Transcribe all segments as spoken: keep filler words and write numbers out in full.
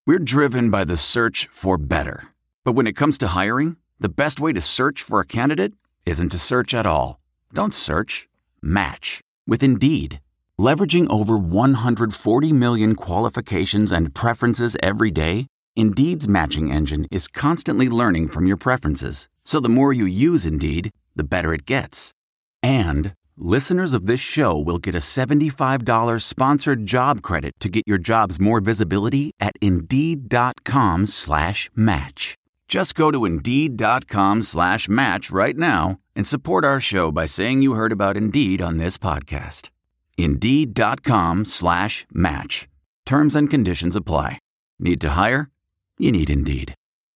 We're driven by the search for better. But when it comes to hiring, the best way to search for a candidate isn't to search at all. Don't search. Match with Indeed. Leveraging over one hundred forty million qualifications and preferences every day, Indeed's matching engine is constantly learning from your preferences. So the more you use Indeed, the better it gets. And listeners of this show will get a seventy-five dollars sponsored job credit to get your jobs more visibility at Indeed.com slash match. Just go to Indeed.com slash match right now and support our show by saying you heard about Indeed on this podcast. Indeed.com slash match. Terms and conditions apply. Need to hire? You need Indeed.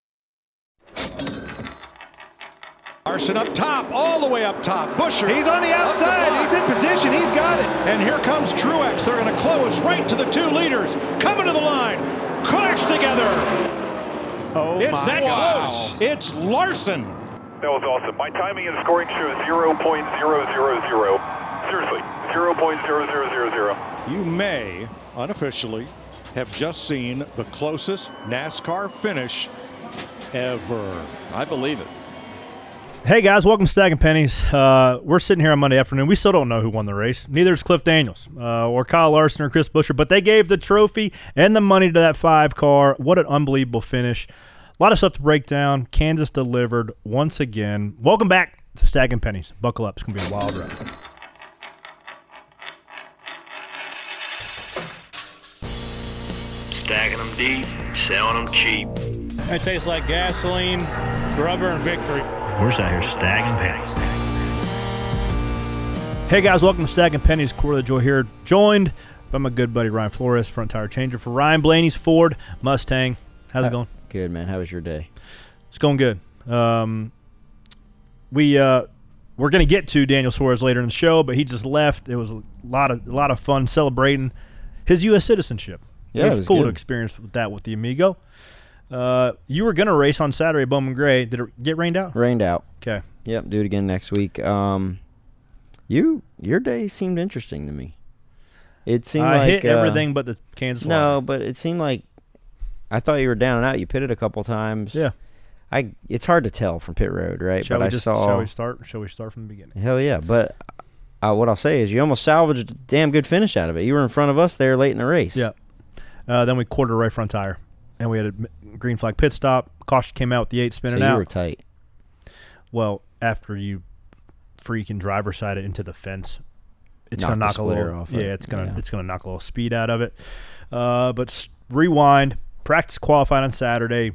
Larson up top, all the way up top. Busher. He's on the outside. The He's in position. He's got it. And here comes Truex. They're going to close right to the two leaders. Coming to the line. Crash together. Oh, it's my. that Wow. close. It's Larson. That was awesome. My timing and scoring shows zero point zero zero zero. Seriously, zero point zero zero zero zero. You may, unofficially, have just seen the closest NASCAR finish ever. I believe it. Hey guys, welcome to Stacking Pennies. Uh, we're sitting here on Monday afternoon. We still don't know who won the race. Neither is Cliff Daniels uh, or Kyle Larson or Chris Buescher, but they gave the trophy and the money to that five car. What an unbelievable finish. A lot of stuff to break down. Kansas delivered once again. Welcome back to Stacking Pennies. Buckle up. It's going to be a wild ride. Stacking them deep, selling them cheap. It tastes like gasoline, rubber, and victory. We're just out here stacking pennies. Hey guys, welcome to Stacking Pennies. Core of the Joy here, joined by my good buddy Ryan Flores, front tire changer for Ryan Blaney's Ford Mustang. How's it going? Good, man. How was your day? It's going good. Um, we uh, we're going to get to Daniel Suarez later in the show, but he just left. It was a lot of a lot of fun celebrating his U S citizenship. Yeah, it was, it was cool good. to experience with that with the Amigo. Uh, you were going to race on Saturday at Bowman Gray. Did it get rained out? Rained out. Okay. Yep, do it again next week. Um, you your day seemed interesting to me. It seemed I like hit uh, everything but the Kansas No, line. but it seemed like I thought you were down and out. You pitted a couple times. Yeah. I it's hard to tell from pit road, right? Shall but we I just, saw. Shall we start? Shall we start from the beginning? Hell yeah! But uh, what I'll say is, you almost salvaged a damn good finish out of it. You were in front of us there late in the race. Yeah. Uh, then we quartered right front tire, and we had a green flag pit stop. Caution came out with the eight spinning so you out. were tight. Well, after you freaking driver side it into the fence, it's Knock gonna the knock a splitter little. off Yeah, it. it's gonna Yeah. it's gonna knock a little speed out of it. Uh, but s- rewind. Practice qualified on Saturday.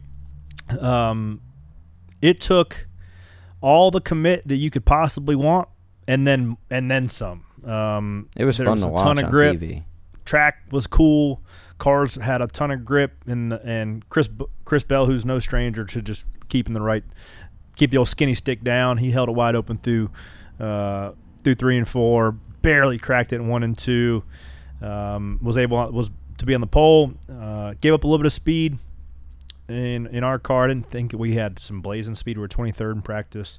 Um, it took all the commit that you could possibly want, and then and then some. Um, It was there fun was to a watch ton of on grip. T V. Track was cool. Cars had a ton of grip, and and Chris Chris Bell, who's no stranger to just keeping the right, keep the old skinny stick down. He held it wide open through uh, through three and four. Barely cracked it in one and two. Um, was able was to be on the pole. Uh, gave up a little bit of speed in in our car. I didn't think we had some blazing speed. We were twenty-third in practice.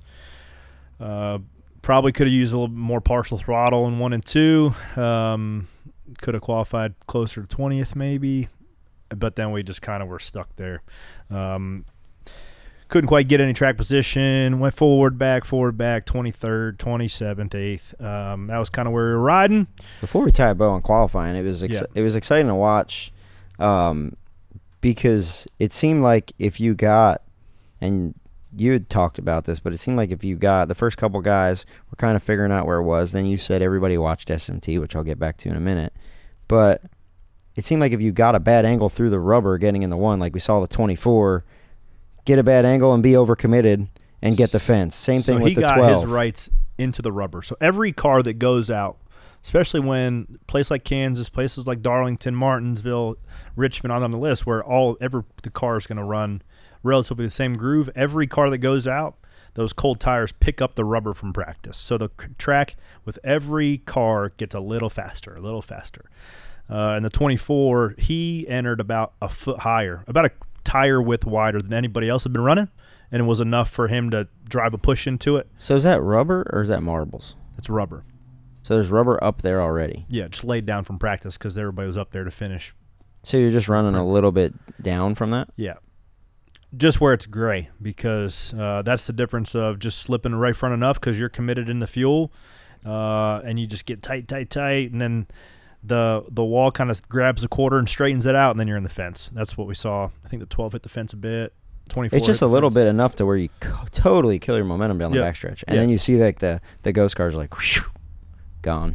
Uh, probably could have used a little bit more partial throttle in one and two. Um, could have qualified closer to twentieth maybe, but then we just kind of were stuck there. Um, couldn't quite get any track position. Went forward, back, forward, back, twenty-third, twenty-seventh, eighth. Um, that was kind of where we were riding. Before we tie a bow on qualifying, it was ex- Yeah. it was exciting to watch, um, because it seemed like if you got, and you had talked about this, but it seemed like if you got the first couple guys were kind of figuring out where it was. Then you said everybody watched S M T, which I'll get back to in a minute. But it seemed like if you got a bad angle through the rubber getting in the one, like we saw the twenty-four, get a bad angle and be overcommitted and get the fence. Same thing so with the twelve. he got his rights into the rubber. So every car that goes out, especially when place like Kansas, places like Darlington, Martinsville, Richmond on the list, where all every the car is going to run relatively the same groove. Every car that goes out, those cold tires pick up the rubber from practice. So the track with every car gets a little faster, a little faster. Uh, and the twenty-four, he entered about a foot higher, about a tire width wider than anybody else had been running, and it was enough for him to drive a push into it. So is that rubber or is that marbles? It's rubber. So there's rubber up there already. Yeah, just laid down from practice because everybody was up there to finish. So you're just running a little bit down from that? Yeah. Just where it's gray, because uh, that's the difference of just slipping right front enough because you're committed in the fuel, uh, and you just get tight, tight, tight, and then the the wall kind of grabs a quarter and straightens it out, and then you're in the fence. That's what we saw. I think the twelve hit the fence a bit. twenty-four It's just hit a the little fence. bit enough to where you co- totally kill your momentum down the Yep. backstretch, and Yep. then you see like the the ghost cars like whew, gone.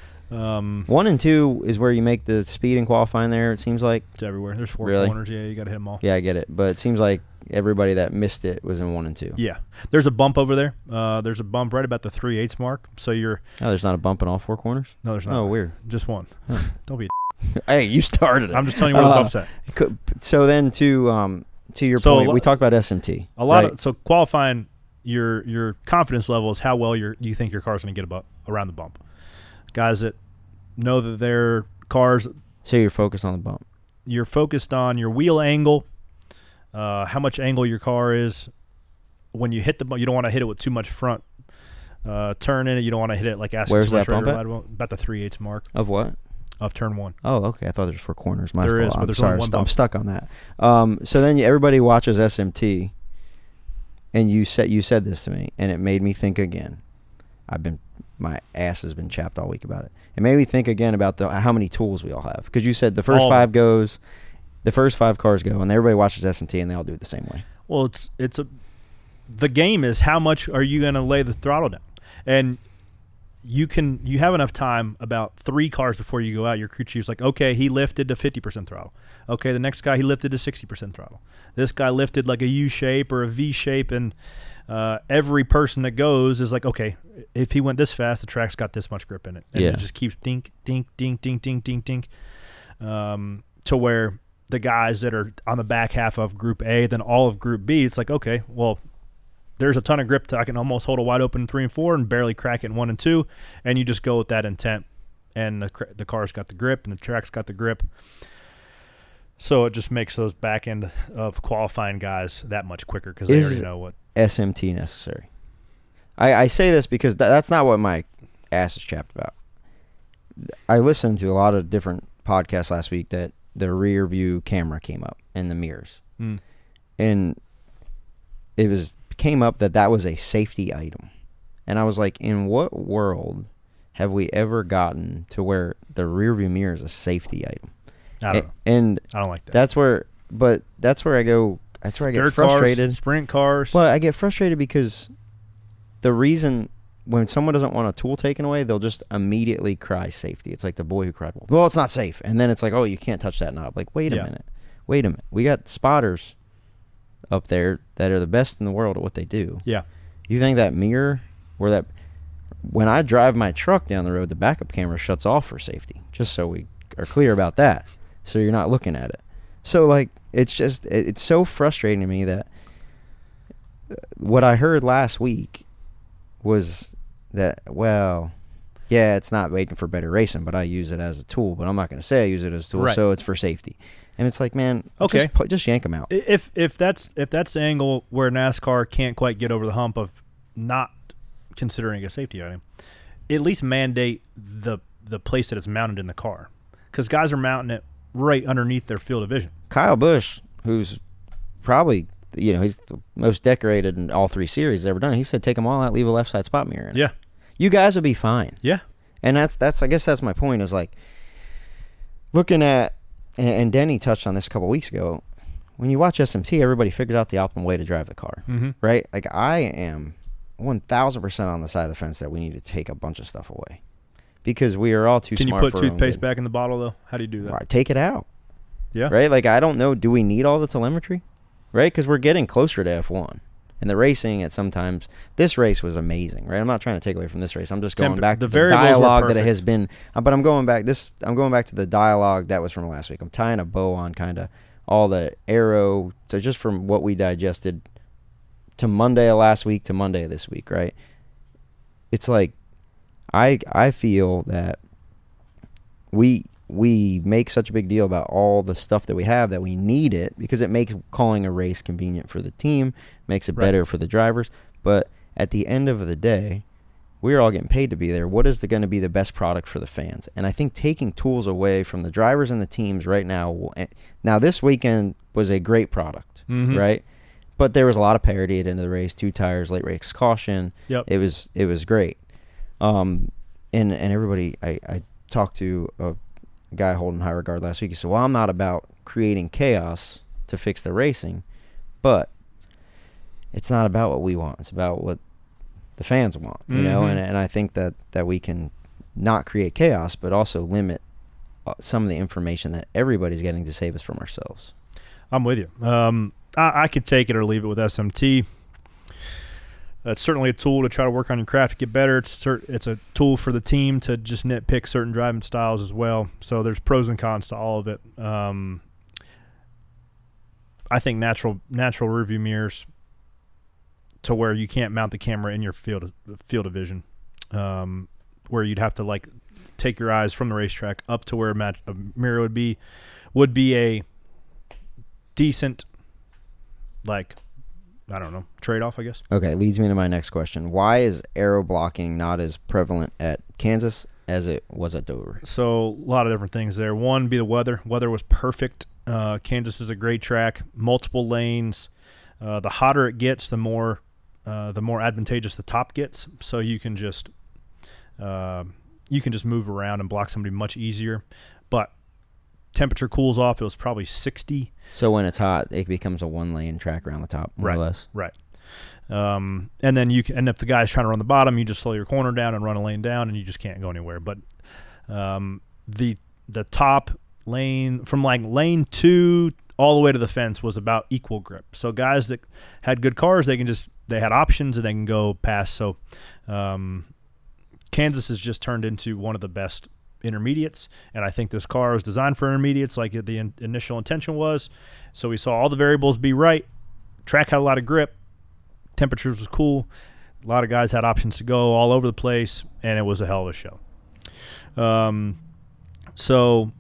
Um, One and two is where you make the speed in qualifying. There, it seems like. it's everywhere. There's four Really? corners. Yeah, you got to hit them all. Yeah, I get it, but it seems like everybody that missed it was in one and two. Yeah. There's a bump over there. Uh, there's a bump right about the three eighths mark. So you're Oh, there's not a bump in all four corners. no, there's not. Oh, weird. Just one. Don't be. A Hey, you started it. I'm just telling you where the Uh, bump's at. Co- So then to um to your So a point, lo- we talked about S M T. A lot right? of so qualifying your your confidence level is how well you're you think your car's going to get about around the bump. Guys that know that their cars, So you're focused on the bump. you're focused on your wheel angle, uh, how much angle your car is when you hit the bump. You don't want to hit it with too much front uh, turn in it. You don't want to hit it like asking Where's too much that bump right or at? left. About the three eighths mark Of what? of turn one. Oh, okay. I thought there was four corners. My There fault. is, but I'm there's only sorry. one st- I'm bump. stuck on that. Um, so then everybody watches S M T, and you said you said this to me, and it made me think again. I've been my ass has been chapped all week about it. It made me think again about the how many tools we all have, because you said the first All of five goes, the first five cars go, and everybody watches S M T, and they all do it the same way. Well, it's it's a the game is how much are you going to lay the throttle down, and you can you have enough time about three cars before you go out. Your crew chief's like, okay, he lifted to fifty percent throttle. Okay, the next guy he lifted to sixty percent throttle. This guy lifted like a U shape or a V shape, and uh, every person that goes is like, okay, if he went this fast, the track's got this much grip in it, and Yeah. it just keeps dink, dink, dink, dink, dink, dink, dink, um, to where the guys that are on the back half of Group A, then all of Group B, it's like, okay, well, there's a ton of grip to I can almost hold a wide open three and four and barely crack it in one and two, and you just go with that intent, and the cr- the car's got the grip and the track's got the grip, so it just makes those back end of qualifying guys that much quicker because they Is- already know what. S M T necessary? I, I say this because th- that's not what my ass is chapped about. I listened to a lot of different podcasts last week that the rear view camera came up and the mirrors, Mm. and it was came up that that was a safety item, and I was like, in what world have we ever gotten to where the rear view mirror is a safety item? I don't know. A- and I don't like that. that's where, but that's where I go. That's where I get Dirt frustrated. cars, sprint cars. Well, I get frustrated because the reason when someone doesn't want a tool taken away, they'll just immediately cry safety. It's like the boy who cried wolf. Well, it's not safe. And then it's like, oh, you can't touch that knob. Like, wait a Yeah. minute. Wait a minute. We got spotters up there that are the best in the world at what they do. Yeah. You think that mirror where that when I drive my truck down the road, the backup camera shuts off for safety, just so we are clear about that. So you're not looking at it. So, like, it's just, it- it's so frustrating to me that what I heard last week was that, well, yeah, it's not making for better racing, but I use it as a tool. But I'm not going to say I use it as a tool, Right. so it's for safety. And it's like, man, Okay. just, put, just yank them out. If if that's if that's the angle where NASCAR can't quite get over the hump of not considering a safety item, at least mandate the the place that it's mounted in the car, because guys are mounting it right underneath their field of vision. Kyle Busch, who's probably, you know, he's the most decorated in all three series ever done, he said take them all out, leave a left side spot mirror in it. Yeah, You guys will be fine. yeah, And that's, that's I guess that's my point, is like looking at, and, and Denny touched on this a couple weeks ago, when you watch S M T, everybody figures out the optimal way to drive the car, mm-hmm. right? Like, I am one thousand percent on the side of the fence that we need to take a bunch of stuff away because we are all too Can you smart put for our own toothpaste good. back in the bottle though? How do you do that? Right, take it out. Yeah, Right? Like, I don't know. Do we need all the telemetry? Right? Because we're getting closer to F one. And the racing at sometimes, this race was amazing, right? I'm not trying to take away from this race. I'm just going Temp- back the to the variables were dialogue that it perfect. has been. Uh, but I'm going back this. I'm going back to the dialogue that was from last week. I'm tying a bow on kind of all the arrow to just from what we digested to Monday of last week to Monday of this week, right? It's like I I feel that we we make such a big deal about all the stuff that we have that we need it because it makes calling a race convenient for the team, makes it Right. better for the drivers. But at the end of the day, we're all getting paid to be there. What is going to be the best product for the fans? And I think taking tools away from the drivers and the teams right now. Now, this weekend was a great product, mm-hmm. right? But there was a lot of parity at the end of the race. Two tires, late race caution. Yep. It was it was great. Um, and and everybody, I, I talked to a guy holding high regard last week. He said, well, I'm not about creating chaos to fix the racing, but it's not about what we want. It's about what the fans want, you mm-hmm. know? And and I think that, that we can not create chaos, but also limit some of the information that everybody's getting to save us from ourselves. I'm with you. Um, I, I could take it or leave it with S M T. That's certainly a tool to try to work on your craft to get better. It's cert- it's a tool for the team to just nitpick certain driving styles as well. So there's pros and cons to all of it. Um, I think natural natural rearview mirrors to where you can't mount the camera in your field of, field of vision, um, where you'd have to like take your eyes from the racetrack up to where a, match, a mirror would be, would be a decent, like, I don't know, trade-off, I guess. Okay, leads me to my next question. Why is aero blocking not as prevalent at Kansas as it was at Dover? So a lot of different things there. One, be the weather. Weather was perfect. Uh, Kansas is a great track, multiple lanes. Uh, the hotter it gets, the more uh, the more advantageous the top gets. So you can just uh, you can just move around and block somebody much easier. But temperature cools off. It was probably sixty. So when it's hot, it becomes a one-lane track around the top, more right, or less. Right. Um, and then you can, and if the guy's trying to run the bottom, you just slow your corner down and run a lane down, and you just can't go anywhere. But um, the the top lane from like lane two all the way to the fence was about equal grip. So guys that had good cars, they can just they had options and they can go past. So um, Kansas has just turned into one of the best intermediates, and I think this car was designed for intermediates like the in- initial intention was. So we saw all the variables be right. Track had a lot of grip. Temperatures was cool. A lot of guys had options to go all over the place, and it was a hell of a show. Um, so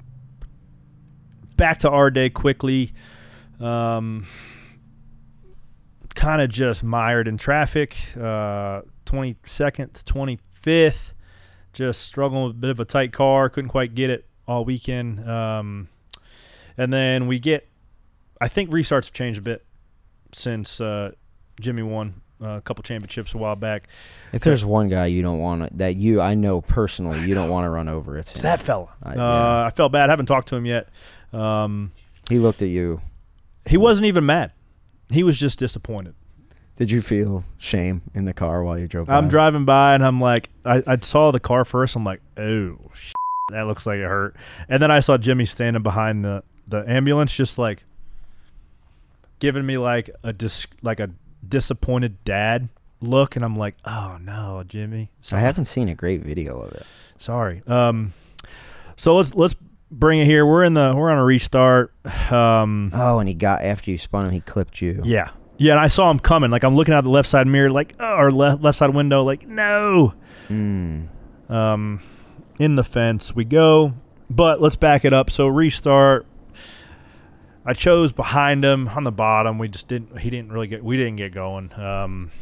back to our day quickly. Um, kind of just mired in traffic. Uh, twenty-second to twenty-fifth. Just struggling with a bit of a tight car. Couldn't quite get it all weekend. Um, and then we get, I think restarts have changed a bit since uh, Jimmy won uh, a couple championships a while back. If there's one guy you don't want to, that you, I know personally, you don't want to run over, it's, it's him. that fella. I, uh, yeah. I felt bad. I haven't talked to him yet. Um, he looked at you. He wasn't even mad. He was just disappointed. Did you feel shame in the car while you drove by? I'm driving by, and I'm like, I, I saw the car first. I'm like, oh, shit, that looks like it hurt. And then I saw Jimmy standing behind the, the ambulance, just like giving me like a dis, like a disappointed dad look. And I'm like, oh, no, Jimmy. Sorry. I haven't seen a great video of it. Sorry. Um, so let's let's bring it here. We're in the we're on a restart. Um, oh, and he got after you spun him, he clipped you. Yeah. Yeah, and I saw him coming. Like, I'm looking out the left side mirror, like, oh, or left left side window, like, no. Mm. Um, in the fence we go. But let's back it up. So restart. I chose behind him on the bottom. We just didn't. He didn't really get. We didn't get going. Um,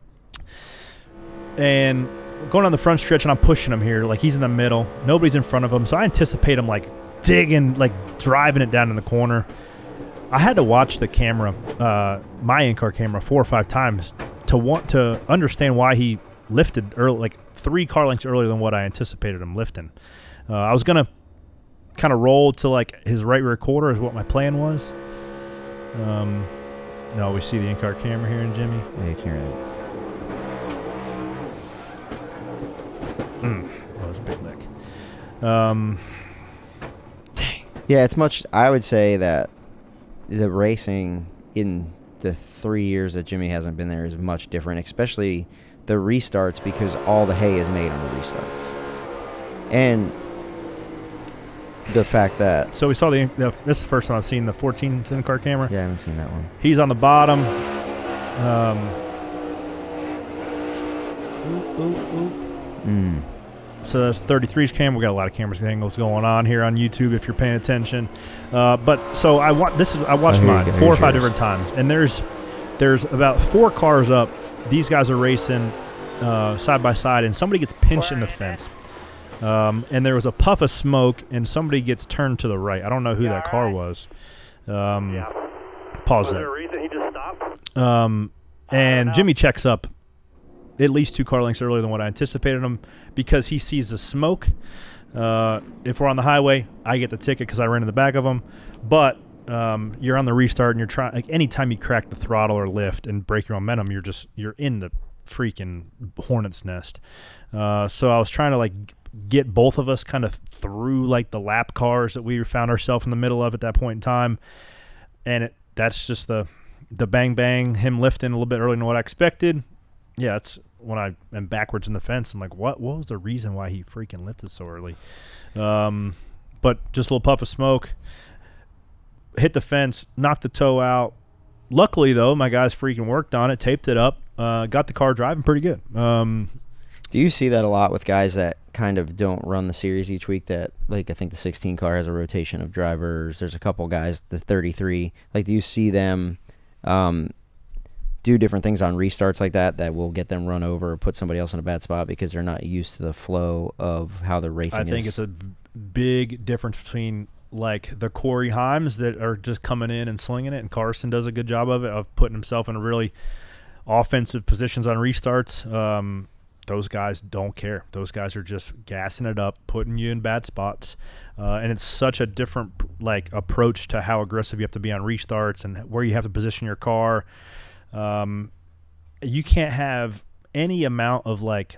and going on the front stretch, and I'm pushing him here. Like, he's in the middle. Nobody's in front of him. So I anticipate him like digging, like driving it down in the corner. I had to watch the camera, uh, my in-car camera, four or five times to want to understand why he lifted early, like three car lengths earlier than what I anticipated him lifting. Uh, I was gonna kind of roll to like his right rear quarter is what my plan was. Um, no, we see the in-car camera here in Jimmy. Yeah, you can't really. Mm, that was a big lick. Um, dang. Yeah, it's much. I would say that the racing in the three years that Jimmy hasn't been there is much different, especially the restarts, because all the hay is made on the restarts. And the fact that... So we saw the... the this is the first time I've seen the fourteen in-car camera. Yeah, I haven't seen that one. He's on the bottom. Um, ooh, ooh, ooh. Mm. So that's thirty-three's camera. We got a lot of cameras angles going on here on YouTube if you're paying attention. Uh, but so I want this is I watched oh, mine go. four or Here's five yours. different times, and there's there's about four cars up. These guys are racing uh, side by side, and somebody gets pinched in the fence. Um, and there was a puff of smoke, and somebody gets turned to the right. I don't know who that car was. Um, Yeah. Pause Was there that. a reason he just stopped? Um, and Jimmy checks up at least two car lengths earlier than what I anticipated him because he sees the smoke. Uh, if we're on the highway, I get the ticket because I ran in the back of him. But um, you're on the restart and you're trying. Like anytime you crack the throttle or lift and break your momentum, you're just you're in the freaking hornet's nest. Uh, so I was trying to like get both of us kind of through like the lap cars that we found ourselves in the middle of at that point in time, and it, that's just the the bang bang, him lifting a little bit earlier than what I expected. Yeah, it's when I am backwards in the fence. I'm like, what? What was the reason why he freaking lifted so early? Um, but just a little puff of smoke, hit the fence, knocked the toe out. Luckily, though, my guys freaking worked on it, taped it up, uh, got the car driving pretty good. Um, Do you see that a lot with guys that kind of don't run the series each week? That, like, I think the sixteen car has a rotation of drivers. There's a couple guys, the thirty-three. Like, do you see them um, do different things on restarts like that that will get them run over or put somebody else in a bad spot because they're not used to the flow of how the racing is? I think it's a big difference between, like, the Corey Himes that are just coming in and slinging it, and Carson does a good job of it, of putting himself in really offensive positions on restarts. Um Those guys don't care. Those guys are just gassing it up, putting you in bad spots. Uh, and it's such a different like approach to how aggressive you have to be on restarts and where you have to position your car. Um, you can't have any amount of like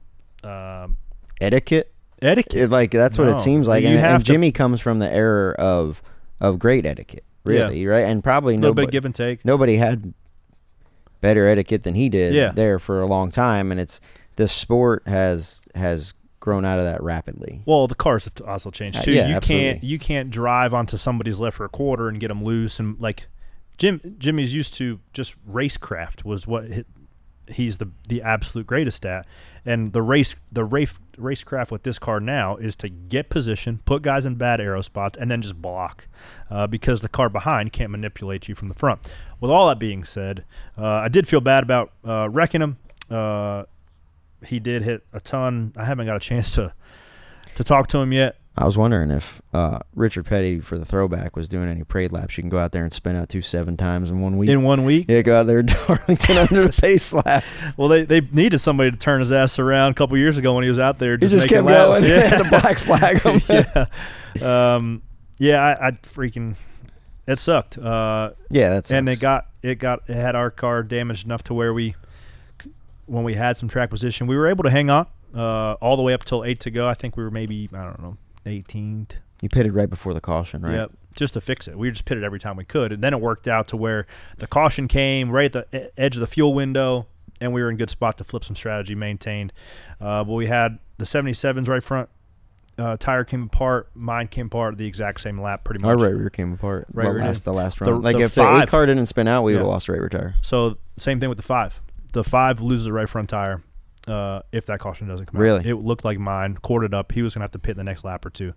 um, etiquette. Etiquette. It, like that's what No. it seems like. You And, have and to- Jimmy comes from the era of of great etiquette, really, right? And probably A little bit nobody of give and take. nobody had better etiquette than he did Yeah. there for a long time, and it's the sport has has grown out of that rapidly. Well, the cars have also changed Uh, too. yeah, you absolutely. can't you can't drive onto somebody's left for a quarter and get them loose and like Jim Jimmy's used to just racecraft was what he, he's the the absolute greatest at, and the race the race racecraft with this car now is to get position, put guys in bad aero spots, and then just block uh, because the car behind can't manipulate you from the front. With all that being said, uh, I did feel bad about uh, wrecking him. Uh, He did hit a ton. I haven't got a chance to to talk to him yet. I was wondering if uh, Richard Petty for the throwback was doing any parade laps. You can go out there and spin out two seven times in one week. In one week? Yeah, go out there to Darlington under the pace laps. Well, they, they needed somebody to turn his ass around a couple years ago when he was out there He just, just making kept laps. going. Yeah. The black flag him. yeah. Um, yeah, I, I freaking – it sucked. Uh, Yeah, that's and it got – it got it had our car damaged enough to where we – when we had some track position, we were able to hang on uh, all the way up till eight to go. I think we were maybe, I don't know, eighteenth. You pitted right before the caution, right? Yep, just to fix it. We just pitted every time we could. And then it worked out to where the caution came right at the e- edge of the fuel window, and we were in good spot to flip some strategy, maintained. Uh, but we had the seventy-sevens right front uh, tire came apart. Mine came apart the exact same lap pretty much. Our right rear came apart. Right Right rear last, did. the last The- run. like the if the five- eight car didn't spin out, we would have Yeah. lost the right rear tire. So same thing with the five. The five loses the right front tire uh, if that caution doesn't come Really? out. It looked like mine, corded up. He was going to have to pit the next lap or two.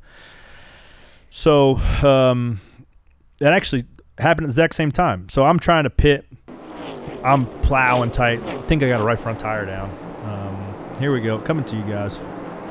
So um, that actually happened at the exact same time. So I'm trying to pit. I'm plowing tight. I think I got a right front tire down. Um, here we go. Coming to you guys.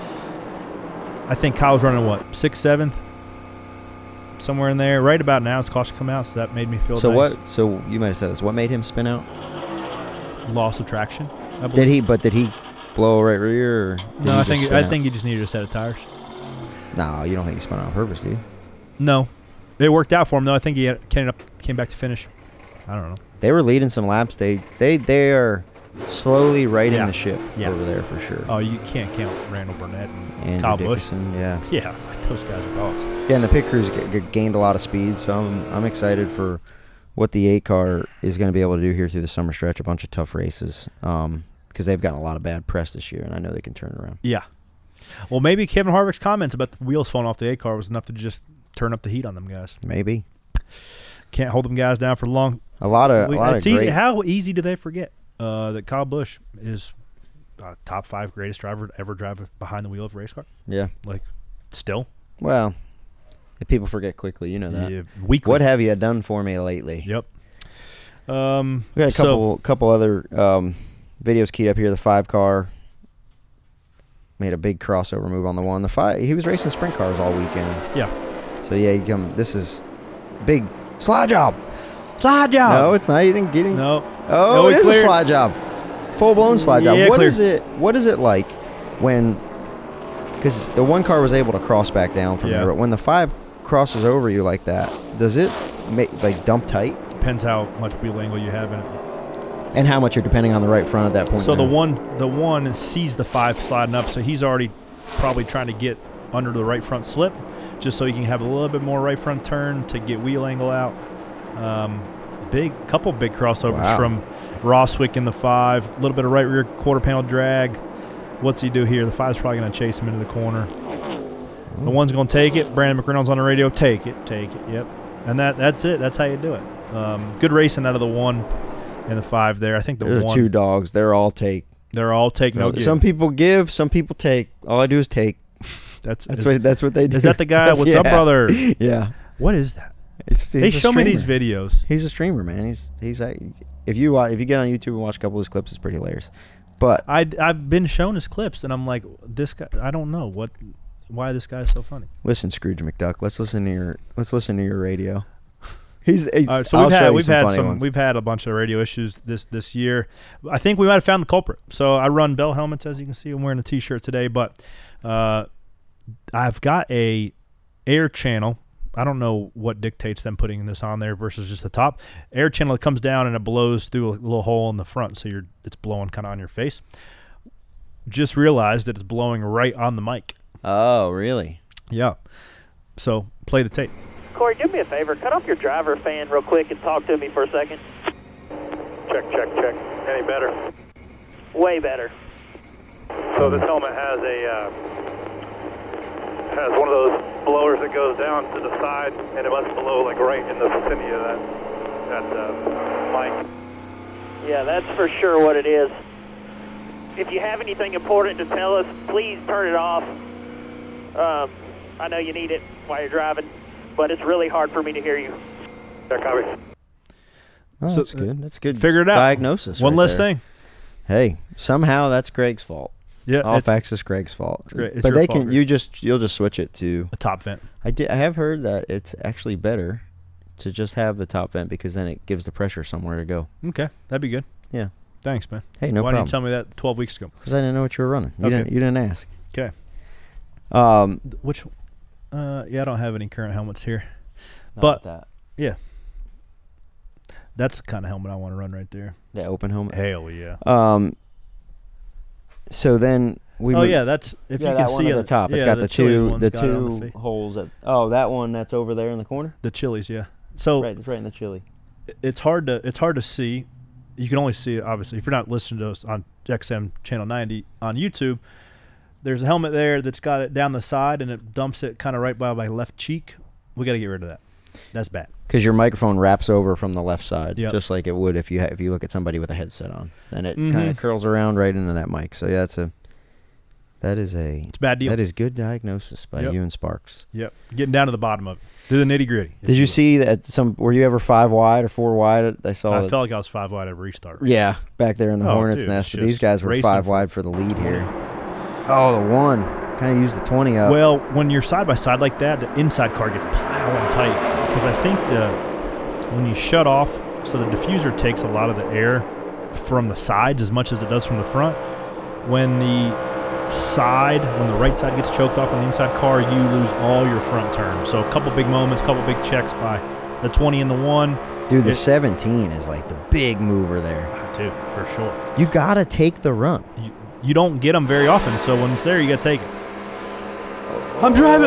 I think Kyle's running, what, sixth, seventh? Somewhere in there. Right about now, it's caution come out, so that made me feel So nice. what? So you might have said this. What made him spin out? Loss of traction. I believe. Did he? But did he blow a right rear? Or did No, he I just think spin I out? think he just needed a set of tires. No, you don't think he spun out on purpose, do you? No, it worked out for him though. I think he had, came up, came back to finish. I don't know. They were leading some laps. They they they are slowly righting Yeah. the ship Yeah. over there for sure. Oh, you can't count Randall Burnett and Andrew Kyle Busch. Dickinson, yeah, Yeah, those guys are dogs. yeah. And the pit crews g- g- gained a lot of speed, so I'm I'm excited for what the eight car is going to be able to do here through the summer stretch. A bunch of tough races, um, because they've gotten a lot of bad press this year, and I know they can turn it around. Yeah. Well, maybe Kevin Harvick's comments about the wheels falling off the A car was enough to just turn up the heat on them guys. Maybe Can't hold them guys down for long. a lot of We- a lot of it's easy. great. How easy do they forget uh, that Kyle Busch is a top five greatest driver to ever drive behind the wheel of a race car? Yeah. Like, still. Well, if people forget quickly, you know that. Yeah, weekly. What have you done for me lately? Yep. Um, We got a so- couple couple other um, Video's keyed up here. The five car made a big crossover move on the one. The five, he was racing sprint cars all weekend. Yeah. So yeah, you come. This is big slide job. Slide job. No, it's not. He didn't get him. No. Oh, No, it he is cleared. a slide job. Full blown slide job. Yeah, What clear. is it? What is it like when? Because the one car was able to cross back down from Yeah. there, but when the five crosses over you like that, does it make like dump tight? Depends how much wheel angle you have in it. And how much you're depending on the right front at that point. So the now. one the one sees the five sliding up, so he's already probably trying to get under the right front slip, just so he can have a little bit more right front turn to get wheel angle out. Um, big couple big crossovers Wow. from Roswick in the five, a little bit of right rear quarter panel drag. What's he do here? The five's probably going to chase him into the corner. The one's going to take it. Brandon McReynolds on the radio. Take it, take it. Yep. And that that's it. That's how you do it. Um, good racing out of the one and the five there. I think the There's one. two dogs. They're all take. They're all take no give. Some people give. Some people take. All I do is take. That's That's is, what. That's what they do. is that the guy? That's- What's up, yeah. brother? Yeah. What is that? It's, he's Hey, a show me these streamer. videos. He's a streamer, man. He's he's a, if you wa- if you get on YouTube and watch a couple of his clips, it's pretty hilarious. But I I've been shown his clips, and I'm like, this guy. I don't know what, why this guy is so funny. listen, Scrooge McDuck, let's listen to your let's listen to your radio. He's, he's All right, so I'll we've show had you we've some had funny some ones. we've had a bunch of radio issues this this year. I think we might have found the culprit. So I run Bell helmets, as you can see. I'm wearing a T-shirt today, but uh, I've got a air channel. I don't know what dictates them putting this on there versus just the top air channel that comes down and it blows through a little hole in the front, so you're it's blowing kind of on your face. Just realized that it's blowing right on the mic. Oh, really? Yeah. So play the tape. Corey, do me a favor. Cut off your driver fan real quick and talk to me for a second. Check, check, check. Any better? Way better. So this helmet has a uh, has one of those blowers that goes down to the side, and it must blow like right in the vicinity of that that uh, mic. Yeah, that's for sure what it is. If you have anything important to tell us, please turn it off. Um, I know you need it while you're driving, but it's really hard for me to hear you. Yeah, copy. Oh, So, that's good. That's good. Figure it out. Diagnosis. One right less there. thing. Hey, somehow that's Greg's fault. Yeah. All it's facts is Greg's fault. great. It's But your they fault, can. Greg. You just you'll just switch it to. a top vent. I did. I have heard that it's actually better to just have the top vent because then it gives the pressure somewhere to go. Okay, that'd be good. Yeah. Thanks, man. Hey, no Why problem. didn't you tell me that twelve weeks ago? Because I didn't know what you were running. You Okay. didn't. You didn't ask. Okay. Um, Which? Uh, yeah, I don't have any current helmets here. not But- that. Yeah. That's the kind of helmet I want to run right there. The open helmet. Hell yeah. Um. So then we. oh moved- yeah, that's if yeah, you that can one see at it- the top. It's yeah, got the, Chili's two, one's the got it on two the, fa- holes. At, oh, that one that's over there in the corner. the Chili's, yeah. So Right, that's right in the chili. it's hard to it's hard to see. You can only see it obviously if you're not listening to us on X M Channel ninety on YouTube. There's a helmet there that's got it down the side and it dumps it kind of right by my left cheek. We got to get rid of that. That's bad. Because your microphone wraps over from the left side, Yep. just like it would if you ha- if you look at somebody with a headset on, then it Mhm. kind of curls around right into that mic. So yeah, it's a that is a It's a bad deal. that is good diagnosis by Yep. you and Sparks. Yep. Getting down to the bottom of it. Do the nitty gritty. Did you see that some? Were you ever five wide or four wide? I saw. I that- felt like I was five wide at restart. yeah, back there in the Oh, Hornets dude, nest, it's but these just guys were racing five for- wide for the lead here. Oh, the one kind of used the twenty up. Well, when you're side by side like that, the inside car gets plowing tight because I think the when you shut off, so the diffuser takes a lot of the air from the sides as much as it does from the front. When the side, when the right side gets choked off on the inside car, you lose all your front turn. So a couple big moments, couple big checks by the twenty and the one. Dude, the it- seventeen is like the big mover there. Dude, for sure. You gotta take the run. You, you don't get them very often, so when it's there, you got to take it. I'm driving.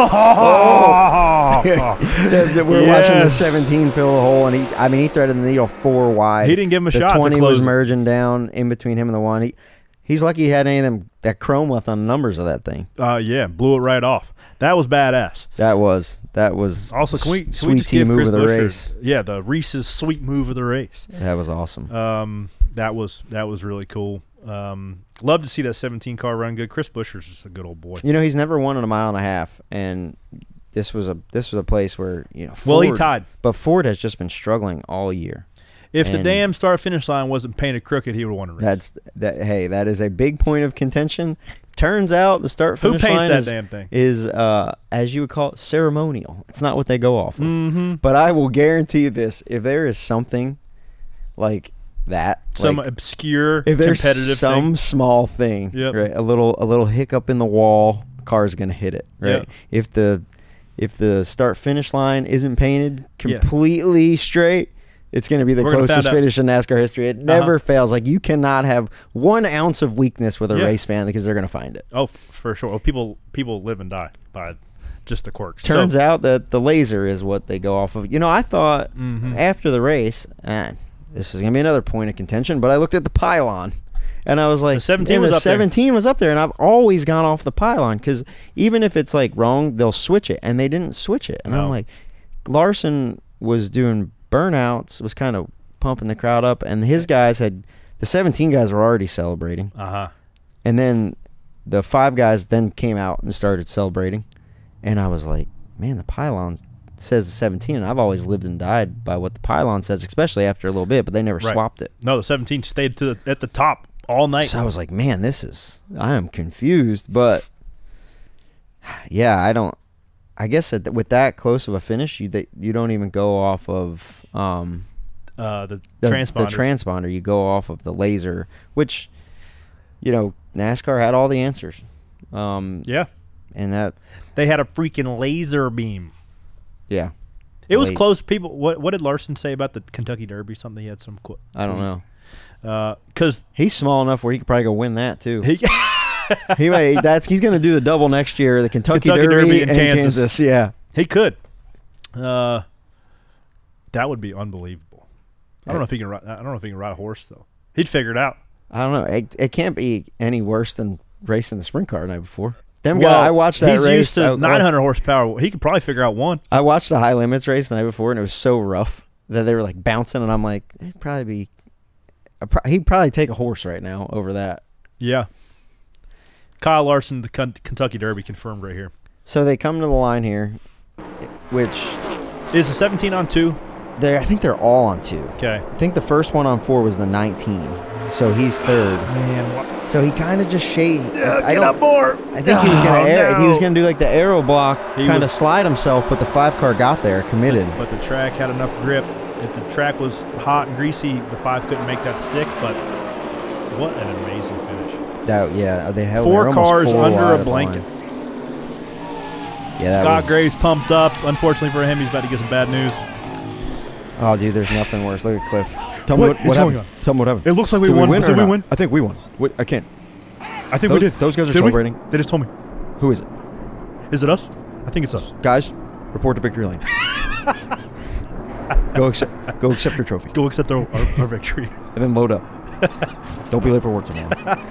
We're watching the Yes. seventeen fill the hole, and he, I mean, he threaded the needle four wide. He didn't give him a the shot to twenty close was it. merging down in between him and the one. He, he's lucky he had any of them that chrome left on the numbers of that thing. Uh, yeah, blew it right off. That was badass. That was that was Also, can we, can sweet we just tea give move Chris of the Buescher- race. Yeah, the Reese's sweet move of the race. That was awesome. Um, that was that was really cool. Um, love to see that seventeen car run good. Chris Buescher's just a good old boy. You know, he's never won in a mile and a half, and this was a this was a place where you know. Ford, Well, he tied. but Ford has just been struggling all year. If the And damn start finish line wasn't painted crooked, he would have won a race. That's that. Hey, that is a big point of contention. Turns out the start Who finish paints line that is, damn thing? is uh, as you would call it, ceremonial. It's not what they go off of. Mm-hmm. But I will guarantee you this: if there is something like that, Some like, obscure if there's competitive some thing. small thing, Yep. right? A little a little hiccup in the wall, car's gonna hit it, right? Yep. If the if the start finish line isn't painted Yeah. completely straight, it's going to be the We're gonna closest find out. finish in NASCAR history. It never Uh-huh. fails. Like, you cannot have one ounce of weakness with a Yeah. race fan because they're going to find it. Oh, f- for sure. Well, people people live and die by just the quirks. Turns so, out that the laser is what they go off of. You know, I thought Mhm. after the race, eh, this is going to be another point of contention, but I looked at the pylon. And I was like, The seventeen man, was the up there. seventeen was up there, and I've always gone off the pylon because even if it's like wrong, they'll switch it, and they didn't switch it. And No. I'm like, Larson was doing burnouts, was kind of pumping the crowd up, and his guys had the seventeen guys were already celebrating, Uh-huh. and then the five guys then came out and started celebrating, and I was like, man, the pylon says the seventeen, and I've always lived and died by what the pylon says, especially after a little bit, but they never Right. swapped it. No, the seventeen stayed to the, at the top all night. So I was like, man, this is, I am confused. But, yeah, I don't, I guess that with that close of a finish, you they, you don't even go off of um, uh, the, the, transponder. the transponder. You go off of the laser, which, you know, NASCAR had all the answers. Um, yeah. And that, They had a freaking laser beam. yeah. It was Late. close. People, what what did Larson say about the Kentucky Derby? Something he had some. Qu- I don't know. Because He's small enough where he could probably go win that, too. he, he may, that's he's going to do the double next year, the Kentucky, Kentucky Derby, Derby in and Kansas. Kansas. Yeah. he could. Uh, that would be unbelievable. I don't know if he can. Ride, I don't know if he can ride a horse though. He'd figure it out. I don't know. It, it can't be any worse than racing the sprint car the night before. Them Well, guy, I watched that he's race. used to I, nine hundred horsepower. He could probably figure out one. I watched the high limits race the night before, and it was so rough that they were like bouncing, and I'm like, it'd probably be. a pro- He'd probably take a horse right now over that. Yeah. Kyle Larson, the Ken- Kentucky Derby, confirmed right here. So they come to the line here, which Is the seventeen on two? they I think they're all on two. Okay. I think the first one on four was the nineteen, so he's third. Man, So he kind of just shade. I get don't. up more. I think he was gonna Oh, air, he was no. gonna do like the aero block, He kind of was- slide himself, but the five car got there, committed. But the track had enough grip. If the track was hot and greasy, the five couldn't make that stick. But what an amazing finish! That, yeah, they held Four they're almost cars full under wide a at the blanket. line. Yeah, that Scott was, Graves pumped up. Unfortunately for him, he's about to get some bad news. Oh, dude, there's nothing worse. Look at Cliff. Tell What me what, is what going happened. Tell me what happened. It looks like we Did won. We win Did or we not? win? I think we won. Wait, I can't. I think Those, we did. those guys are Did we? celebrating. They just told me. Who is it? Is it us? I think it's us. Guys, report to victory lane. go accept. Go accept your trophy, Go accept our, our, our victory. and then load up. Don't be late for work tomorrow.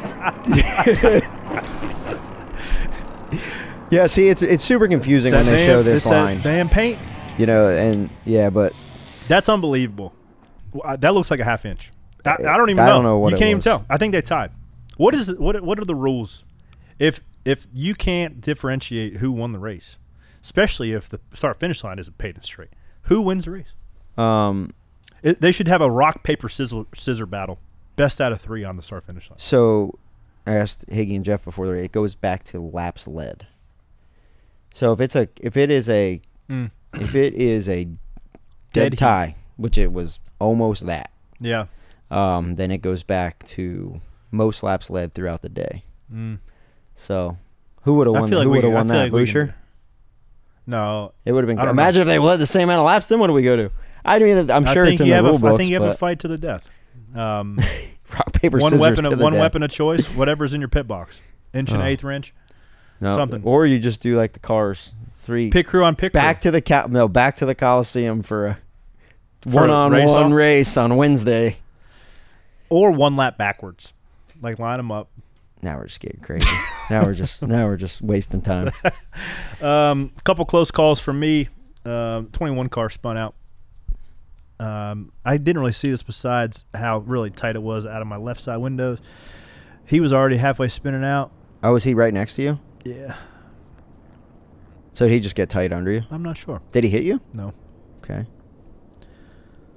Yeah, see, it's it's super confusing It's when that they damn- show this it's that line. damn paint. You know, and yeah, but That's unbelievable. Well, I- That looks like a half inch. I, I don't even I know. don't know what you it can't even was. tell. I think they tied. What is it, what? What are the rules? If if you can't differentiate who won the race, especially if the start finish line isn't painted straight, who wins the race? um, It, they should have a rock paper scissor scissor battle. Best out of three on the start finish line. so I asked Higgy and Jeff before the race. It goes back to laps led. So if it's a if it is a Mm. if it is a Dead dead heat. tie, which it was almost that, Yeah. um, then it goes back to most laps led throughout the day. Mm. So who would have I won? feel like who we would have can- I won feel that? like we Boucher. can- No. It would have been. I don't Imagine know. if they led the same amount of laps. Then what do we go to? I mean, I'm I sure think it's in you the have rule a, books. I think you have a but fight to the death. Um, rock paper one scissors weapon, to of, the one death. weapon of choice. Whatever's in your pit box, inch and Oh. eighth wrench. No, something. Or you just do like the cars three. Pit crew on pit crew. back to the ca- no back to the Coliseum for a For a one-on-one race off? race on Wednesday. or one lap backwards, like line them up. Now we're just getting crazy. now we're just now we're just wasting time. Um, a couple close calls from me. Um, twenty-one car spun out. Um, I didn't really see this besides how really tight it was out of my left side windows. He was already halfway spinning out. Oh, was he right next to you? Yeah, So did he just get tight under you? I'm not sure. Did he hit you? No. Okay.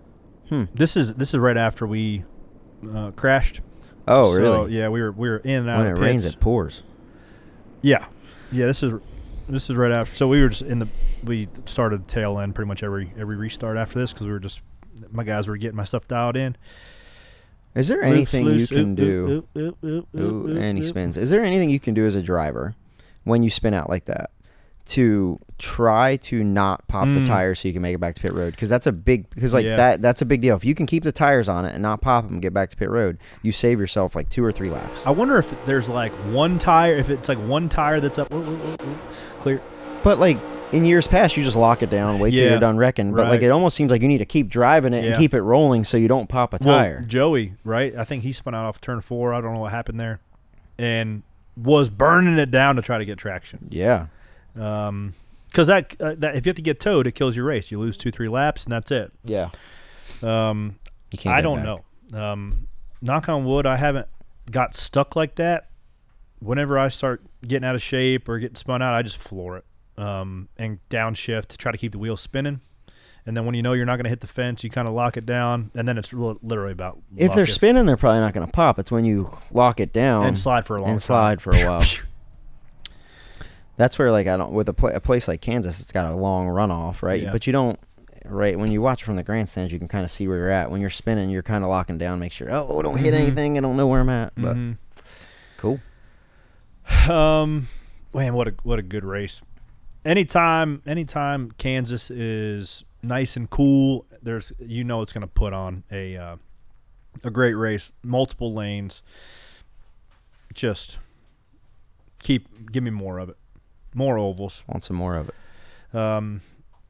Hmm. This is this is right after we uh, crashed. Oh, So, really? yeah, we were we were in and out When of it the rains, pits. it pours. Yeah, yeah. This is this is right after. So we were just in the we started tail end pretty much every every restart after this because we were just my guys were getting my stuff dialed in. Is there Loose, anything loose, you can oop, do? oop, oop, oop, oop, Ooh, oop, and he oop. spins. Is there anything you can do as a driver when you spin out like that to try to not pop the Mm. tire so you can make it back to pit road? Because that's a big because like Yeah. that that's a big deal. If you can keep the tires on it and not pop them, and get back to pit road, you save yourself like two or three laps. I wonder if there's like one tire, if it's like one tire that's up, oop, oop, oop, oop, clear. But like in years past, you just lock it down, wait till Yeah, you're done wrecking. But like right. it almost seems like you need to keep driving it Yeah. and keep it rolling so you don't pop a tire. Well, Joey, right? I think he spun out off turn four. I don't know what happened there, and was burning it down to try to get traction. yeah. Um, because that uh, that if you have to get towed, it kills your race. You lose two, three laps, and that's it. Yeah. Um, You can't. I get don't back. know. Um, knock on wood, I haven't got stuck like that. Whenever I start getting out of shape or getting spun out, I just floor it um, and downshift to try to keep the wheels spinning. And then when you know you're not going to hit the fence, you kind of lock it down, and then it's li- literally about If luck. they're spinning, they're probably not going to pop. It's when you lock it down and slide for a long and time. slide for a while. That's where, like, I don't with a, pla a place like Kansas, it's got a long runoff, right? Yeah. But you don't, right? When you watch it from the grandstands, you can kind of see where you're at. When you're spinning, you're kind of locking down, make sure, oh, don't hit Mhm. anything. I don't know where I'm at, but Mhm. cool. Um, man, what a what a good race. Anytime, anytime Kansas is nice and cool, there's you know it's going to put on a uh, a great race, multiple lanes. Just keep give me more of it, more ovals. Want some more of it? Um,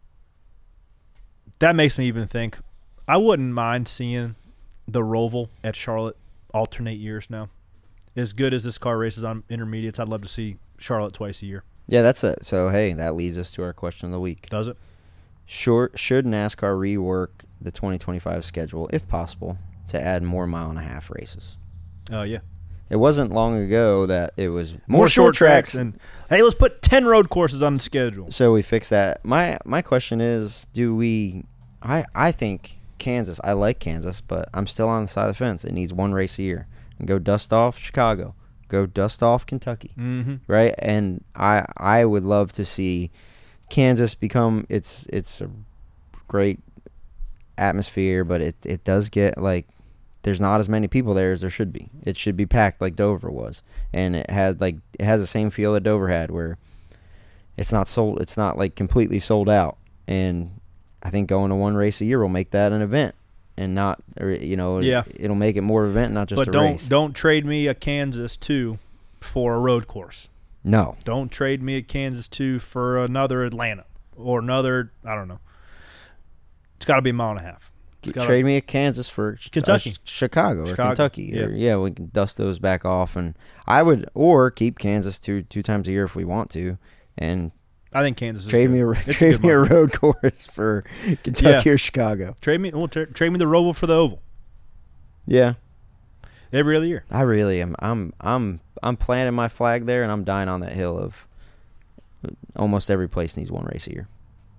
that makes me even think I wouldn't mind seeing the Roval at Charlotte alternate years now. As good as this car races on intermediates, I'd love to see Charlotte twice a year. Yeah, that's it. So hey, that leads us to our question of the week. Does it? Short, should NASCAR rework the twenty twenty-five schedule, if possible, to add more mile and a half races? Oh, uh, yeah. It wasn't long ago that it was more, More short, short tracks. tracks and hey, let's put ten road courses on the schedule. So we fixed that. My my question is, do we? I I think Kansas. I like Kansas, but I'm still on the side of the fence. It needs one race a year. And go dust off Chicago. Go dust off Kentucky. Mm-hmm. Right. And I I would love to see Kansas become. It's it's a great atmosphere, but it it does get like. There's not as many people there as there should be. It should be packed like Dover was, and it had like it has the same feel that Dover had, where it's not sold. It's not like completely sold out. And I think going to one race a year will make that an event, and not, or, you know, Yeah. it'll make it more of an event, not just But a don't race. don't trade me a Kansas two for a road course. No, Don't trade me a Kansas two for another Atlanta or another. I don't know. It's got to be a mile and a half. It's gotta- trade me a Kansas for Kentucky. uh, Chicago, or Chicago, Kentucky. yeah. Or, yeah, we can dust those back off, and I would or keep Kansas two two times a year if we want to, and I think Kansas is trade good. me a It's a trade good me a market. road course for Kentucky Yeah. or Chicago. Trade me. Well, tra- trade me the Roval for the Oval Yeah, every other year. I really am. I'm I'm I'm planting my flag there, and I'm dying on that hill of almost every place needs one race a year.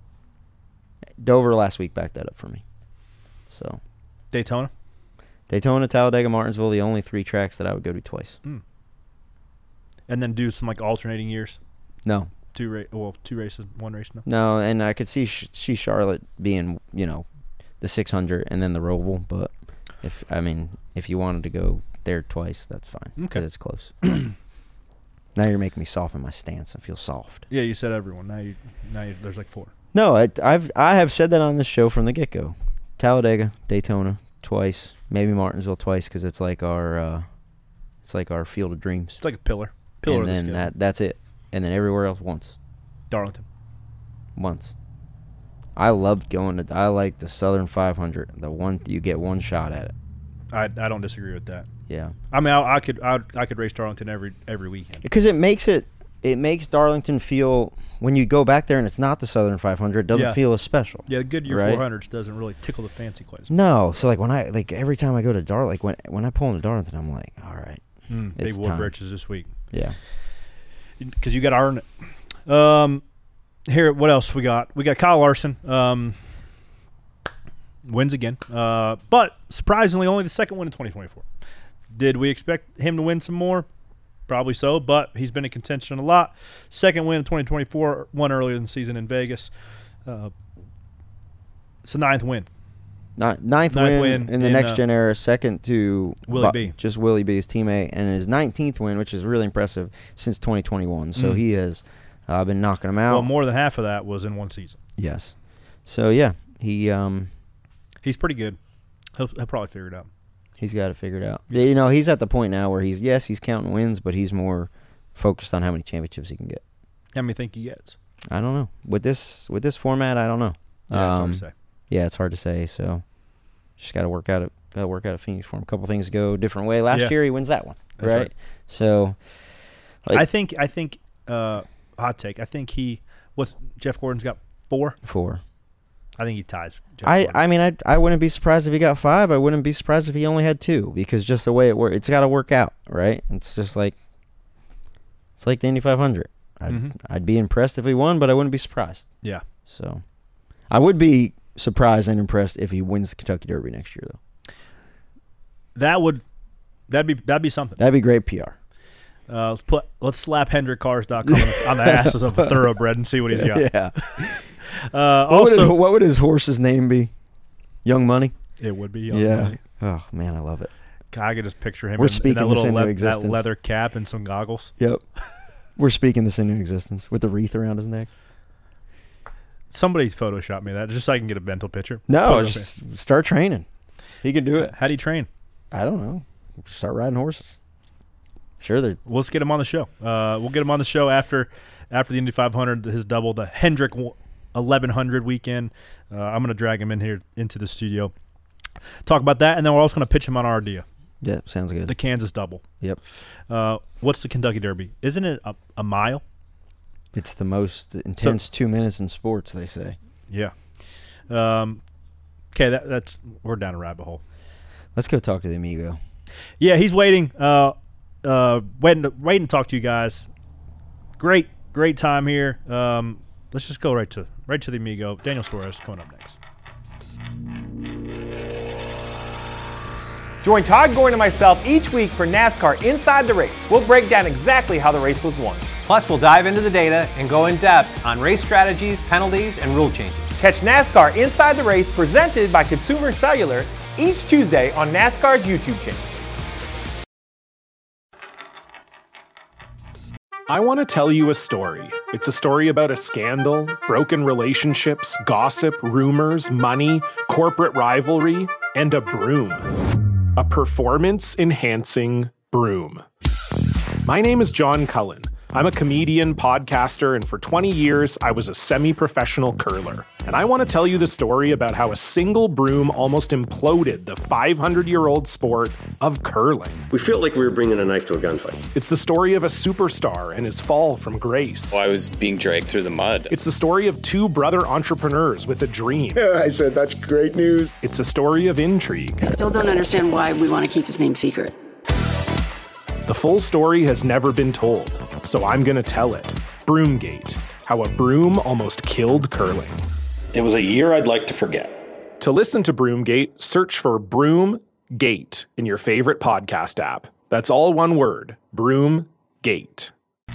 Dover last week backed that up for me. So Daytona. Daytona, Talladega, Martinsville, the only three tracks that I would go to twice. And then do some like alternating years. No, Two ra- well, two races, one race now. no, and I could see sh- see Charlotte being, you know, the six hundred and then the Roval, but if I mean if you wanted to go there twice, that's fine because Okay. it's close. Now you're making me soften my stance. I feel soft. Yeah, you said everyone. Now you now you, there's like four. No, I, I've I have said that on this show from the get go. Talladega, Daytona twice, maybe Martinsville twice because it's like our uh, it's like our field of dreams. It's like a pillar. Pillar And of the then schedule. that that's it. And then everywhere else once, Darlington. once. I loved going to. I like the Southern five hundred. The one you get one shot at it. I I don't disagree with that. Yeah. I mean, I, I could I, I could race Darlington every every weekend. Because it makes it it makes Darlington feel when you go back there and it's not the Southern five hundred, it doesn't Yeah. feel as special. Yeah, the Goodyear Right? four hundreds doesn't really tickle the fancy quite as much. No, so like when I like every time I go to Dar like when when I pull into Darlington, I'm like, all right, Mm, big It's wood time. britches this week yeah. because you got to earn it. Um, here, what else we got? We got Kyle Larson. Um, wins again. Uh, but surprisingly, only the second win in twenty twenty-four. Did we expect him to win some more? Probably so, but he's been in contention a lot. Second win in twenty twenty-four, one earlier in the season in Vegas. Uh, it's the ninth win. Ninth, ninth, Ninth win, win in the in, next uh, gen era, second to Willie Bo- B. just Willie B, his teammate, and his nineteenth win, which is really impressive since twenty twenty-one. So Mm. he has uh, been knocking them out. Well, more than half of that was in one season. Yes. So yeah, he um He's pretty good. He'll, he'll probably figure it out. he's got it figured out. Yeah, you know, he's at the point now where he's yes, he's counting wins, but he's more focused on how many championships he can get. How many think he gets? I don't know with this with this format. I don't know. Yeah, it's hard Um, to say. Yeah, it's hard to say. So just got to work out it. Got to work out a Phoenix for him. A couple things go a different way. Last Yeah. year he wins that one, That's right? right. So like, I think I think uh, hot take. I think he what's Jeff Gordon's got four. four. I think he ties. Jeff I, Gordon. I mean, I I wouldn't be surprised if he got five. I wouldn't be surprised if he only had two because just the way it works, it's got to work out, right? It's just like it's like the Indy five hundred. I'd, Mhm. I'd be impressed if he won, but I wouldn't be surprised. Yeah. So I would be surprised and impressed if he wins the Kentucky Derby next year, though. That would that'd be that'd be something. That'd be great P R. Uh, let's put let's slap Hendrick Cars dot com on the asses of a thoroughbred and see what he's got. Yeah. Uh, What, would also, it- what would his horse's name be? Young Money? it would be Young yeah. Money. Oh, man, I love it. I could just picture him We're in, in speaking that this little into le- that existence. leather cap and some goggles. Yep. We're speaking this into existence with the wreath around his neck. Somebody Photoshop me that just so I can get a mental picture. No, Photoshop just start training. He can do me. it. How do you train? I don't know. Start riding horses. Sure, they're Well, let's get him on the show. Uh, we'll get him on the show after after the Indy five hundred, his double, the Hendrick eleven hundred weekend. Uh, I'm going to drag him in here into the studio, talk about that, and then we're also going to pitch him on our idea, yeah, sounds good. the Kansas double. Yep. Uh, what's the Kentucky Derby? Isn't it a, a mile? It's the most intense two minutes in sports, they say. Yeah. Um, okay, that, that's we're down a rabbit hole. Let's go talk to the amigo. Yeah, he's waiting. Uh, uh, waiting to waiting to talk to you guys. Great, great time here. Um, let's just go right to right to the amigo. Daniel Suarez coming up next. Join Todd Gordon and myself each week for NASCAR Inside the Race. We'll break down exactly how the race was won. Plus, we'll dive into the data and go in depth on race strategies, penalties, and rule changes. Catch NASCAR Inside the Race presented by Consumer Cellular each Tuesday on NASCAR's YouTube channel. I want to tell you a story. It's a story about a scandal, broken relationships, gossip, rumors, money, corporate rivalry, and a broom. A performance-enhancing broom. My name is John Cullen. I'm a comedian, podcaster, and for twenty years, I was a semi-professional curler. And I want to tell you the story about how a single broom almost imploded the five hundred year old sport of curling. We felt like we were bringing a knife to a gunfight. It's the story of a superstar and his fall from grace. Well, I was being dragged through the mud. It's the story of two brother entrepreneurs with a dream. I said, that's great news. It's a story of intrigue. I still don't understand why we want to keep his name secret. The full story has never been told, so I'm going to tell it. Broomgate, how a broom almost killed curling. It was a year I'd like to forget. To listen to Broomgate, search for Broomgate in your favorite podcast app. That's all one word, Broomgate.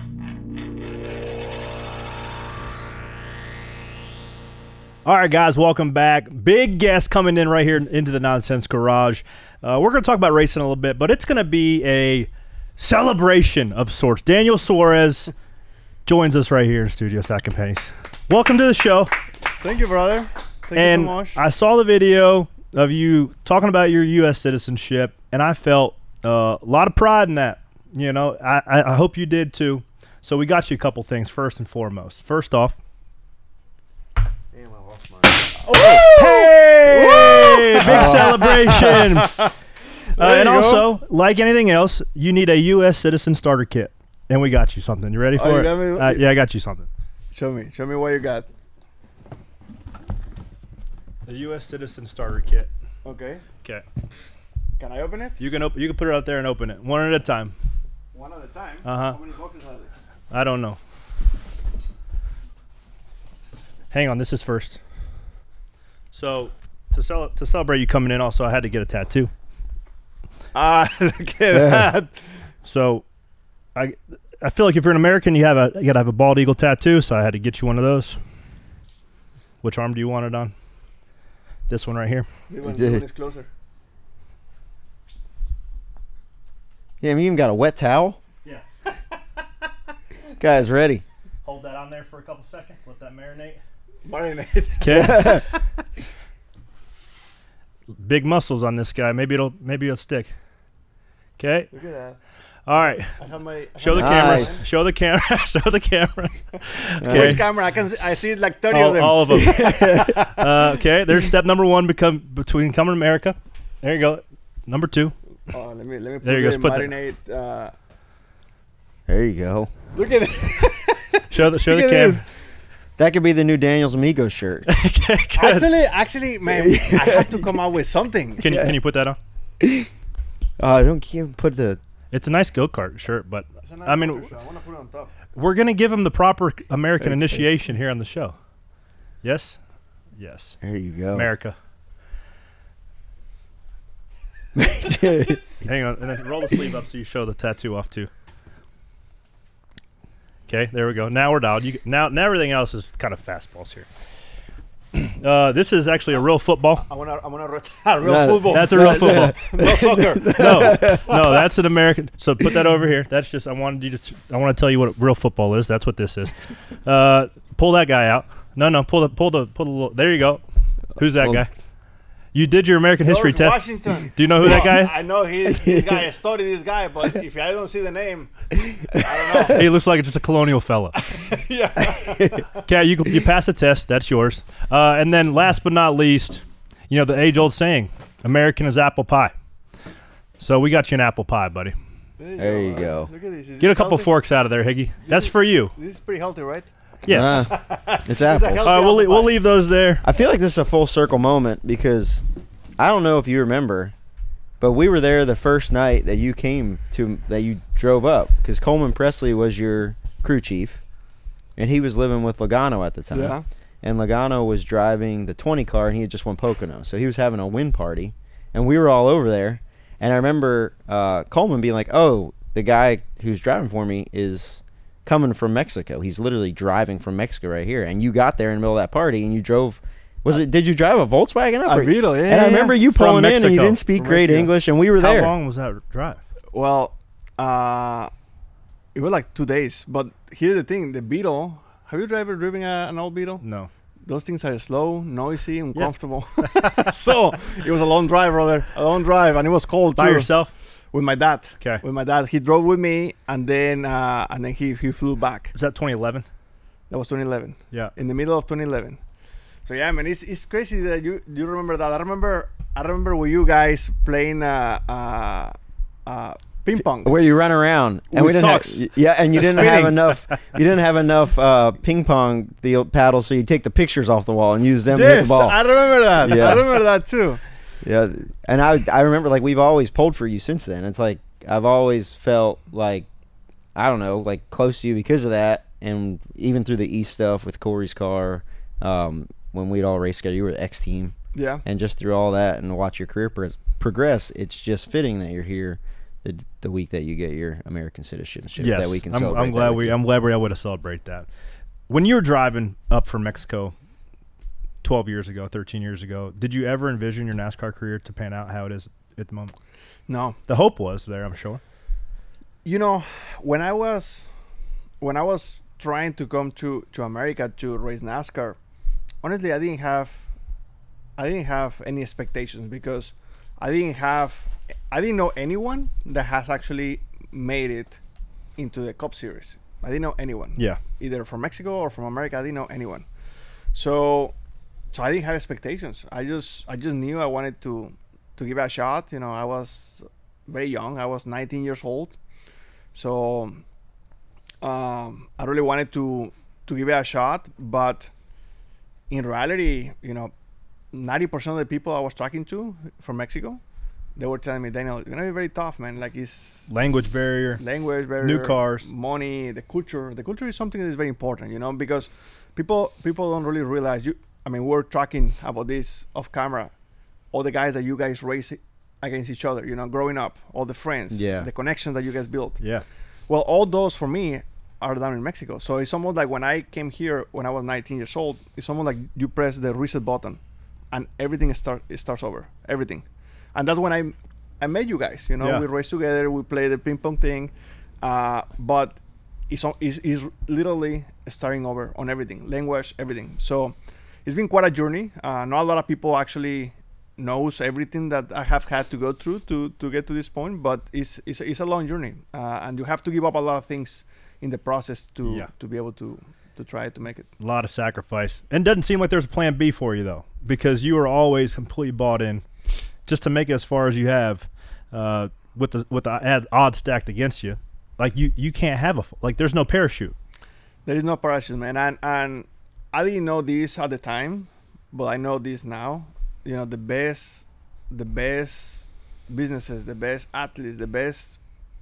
All right, guys, welcome back. Big guest coming in right here into the Nonsense Garage. Uh, we're going to talk about racing a little bit, but it's going to be a celebration of sorts. Daniel Suarez joins us right here in studio, Stacking Pennies. Welcome to the show. Thank you, brother. Thank and you so much. I saw the video of you talking about your U S citizenship, and I felt uh, a lot of pride in that. You know, I, I, I hope you did too. So we got you a couple things first and foremost. First off, Damn, I lost mine. oh! Hey! Woo! Big celebration. uh, and you also, like anything else, you need a U S citizen starter kit, and we got you something. You ready for Oh, you it? got me? Uh, yeah, I got you something. Show me. Show me what you got. The U S citizen starter kit. Okay. Okay. Can I open it? You can open. You can put it out there and open it one at a time. One at a time? Uh huh. How many boxes are there? I don't know. Hang on, this is first. So, to cel- to celebrate you coming in, also I had to get a tattoo. Ah, look at that. So, I I feel like if you're an American, you have a you gotta have a bald eagle tattoo. So I had to get you one of those. Which arm do you want it on? This one right here. This one, this one is closer. Yeah, you even got a wet towel. Yeah. Guys, ready? Hold that on there for a couple seconds. Let that marinate. Marinate. Okay. Big muscles on this guy. Maybe it'll maybe it'll stick. Okay. Look at that. All right. I have my, I have Show the my camera. nice. Show the camera. Show the camera. Okay. Which camera? I can. See, I see it like thirty all, of them. All of them. uh, okay. There's step number one. Become between coming to America. There you go. Number two. Oh, let me let me put there you the go. Put marinate. Uh, there you go. Look at it. Show the show Look the at camera. this. That could be the new Daniel's Amigos shirt. Okay, good. Actually, actually, man, I have to come out with something. Can you can you put that on? Uh, don't keep put the. It's a nice go kart shirt, but It's a nice I mean, shirt. I want to put it on top. we're gonna give him the proper American initiation here on the show. Yes, yes. There you go. America. Hang on, and then roll the sleeve up so you show the tattoo off too. Okay, there we go. Now we're dialed. You, now, now everything else is kind of fastballs here. Uh, this is actually a real football. I want to. I want to retire real No, football. That's a real football. No soccer. No, no, that's an American. So put that over here. That's just I wanted you to. I want to tell you what real football is. That's what this is. Uh, pull that guy out. No, no, pull the, pull the, pull the. Little, there you go. Who's that guy? You did your American history George test. Washington. Do you know who that guy is? I know he's this guy. I studied this guy, but if I don't see the name, I don't know. He looks like just a colonial fella. Yeah. Okay, you you pass the test. That's yours. Uh, and then last but not least, you know the age-old saying, "American is apple pie." So we got you an apple pie, buddy. There you There go. you go. Look at this. Is Get a this couple healthy? forks out of there, Higgy. That's for you. This is pretty healthy, right? Yes. Uh, it's a apples. healthy Uh, we'll, le- apple we'll pie. leave those there. I feel like this is a full circle moment because I don't know if you remember, but we were there the first night that you came to, that you drove up, because Coleman Presley was your crew chief, and he was living with Logano at the time. Yeah. And Logano was driving the twenty car, and he had just won Pocono. So he was having a win party, and we were all over there. And I remember uh, Coleman being like, oh, the guy who's driving for me is coming from Mexico. He's literally driving from Mexico right here. And you got there in the middle of that party, and you drove. Was it? Did you drive a Volkswagen up? A Beetle, yeah. And I remember you From pulling in, and you Mexico. didn't speak From great Mexico. English, and we were How there. long was that drive? Well, uh, it was like two days. But here's the thing: the Beetle. Have you ever driven a, an old Beetle? No. Those things are slow, noisy, uncomfortable. So it was a long drive, brother. A long drive, and it was cold By too. yourself? With my dad. Okay. With my dad, he drove with me, and then uh, and then he he flew back. Is that twenty eleven? That was twenty eleven. Yeah. In the middle of twenty eleven. So yeah, man, it's it's crazy that you you remember that. I remember I remember with you guys playing uh uh uh ping pong. Where you run around and With we didn't socks. have, yeah, and you And didn't have spinning. enough. You didn't have enough uh, ping pong the paddles, so you take the pictures off the wall and use them to hit Yes, the ball. I remember that. Yeah. I remember that too. Yeah, and I I remember like we've always pulled for you since then. It's like I've always felt like I don't know, like close to you because of that, and even through the East stuff with Corey's car, um, when we'd all race together, you were the X team. Yeah. And just through all that and watch your career pro- progress, it's just fitting that you're here the the week that you get your American citizenship. Yes. That we can I'm, celebrate. I'm that glad with we you. I'm glad we're able to celebrate that. When you were driving up from Mexico twelve years ago, thirteen years ago, did you ever envision your NASCAR career to pan out how it is at the moment? No. The hope was there, I'm sure. You know, when I was when I was trying to come to, to America to race NASCAR, honestly I didn't have I didn't have any expectations because I didn't have I didn't know anyone that has actually made it into the Cup Series. I didn't know anyone. Yeah. Either from Mexico or from America, I didn't know anyone. So so I didn't have expectations. I just I just knew I wanted to to give it a shot. You know, I was very young. I was nineteen years old. So um, I really wanted to to give it a shot, but in reality, you know, ninety percent of the people I was talking to from Mexico, they were telling me, Daniel, it's gonna be very tough, man. Like it's Language barrier. language barrier, New cars. money, the culture. The culture is something that is very important, you know, because people people don't really realize. You, I mean, we're talking about this off camera. all the guys that you guys race against each other, you know, growing up, all the friends, Yeah. the connections that you guys built. Yeah. Well, all those for me are down in Mexico. So it's almost like when I came here when I was nineteen years old, it's almost like you press the reset button and everything start it starts over. Everything. And that's when I I met you guys. You know, Yeah. we raced together, we played the ping pong thing. Uh, but it's, on- it's it's literally starting over on everything. Language, everything. So it's been quite a journey. Uh, not a lot of people actually knows everything that I have had to go through to, to get to this point, but it's it's, it's a long journey, uh, and you have to give up a lot of things in the process to Yeah. to be able to to try to make it. A lot of sacrifice. And doesn't seem like there's a plan B for you, though, because you are always completely bought in just to make it as far as you have uh, with the with the ad- odds stacked against you. Like, you, you can't have a – like, there's no parachute. There is no parachute, man. And, and I didn't know this at the time, but I know this now. You know, the best, the best businesses, the best athletes, the best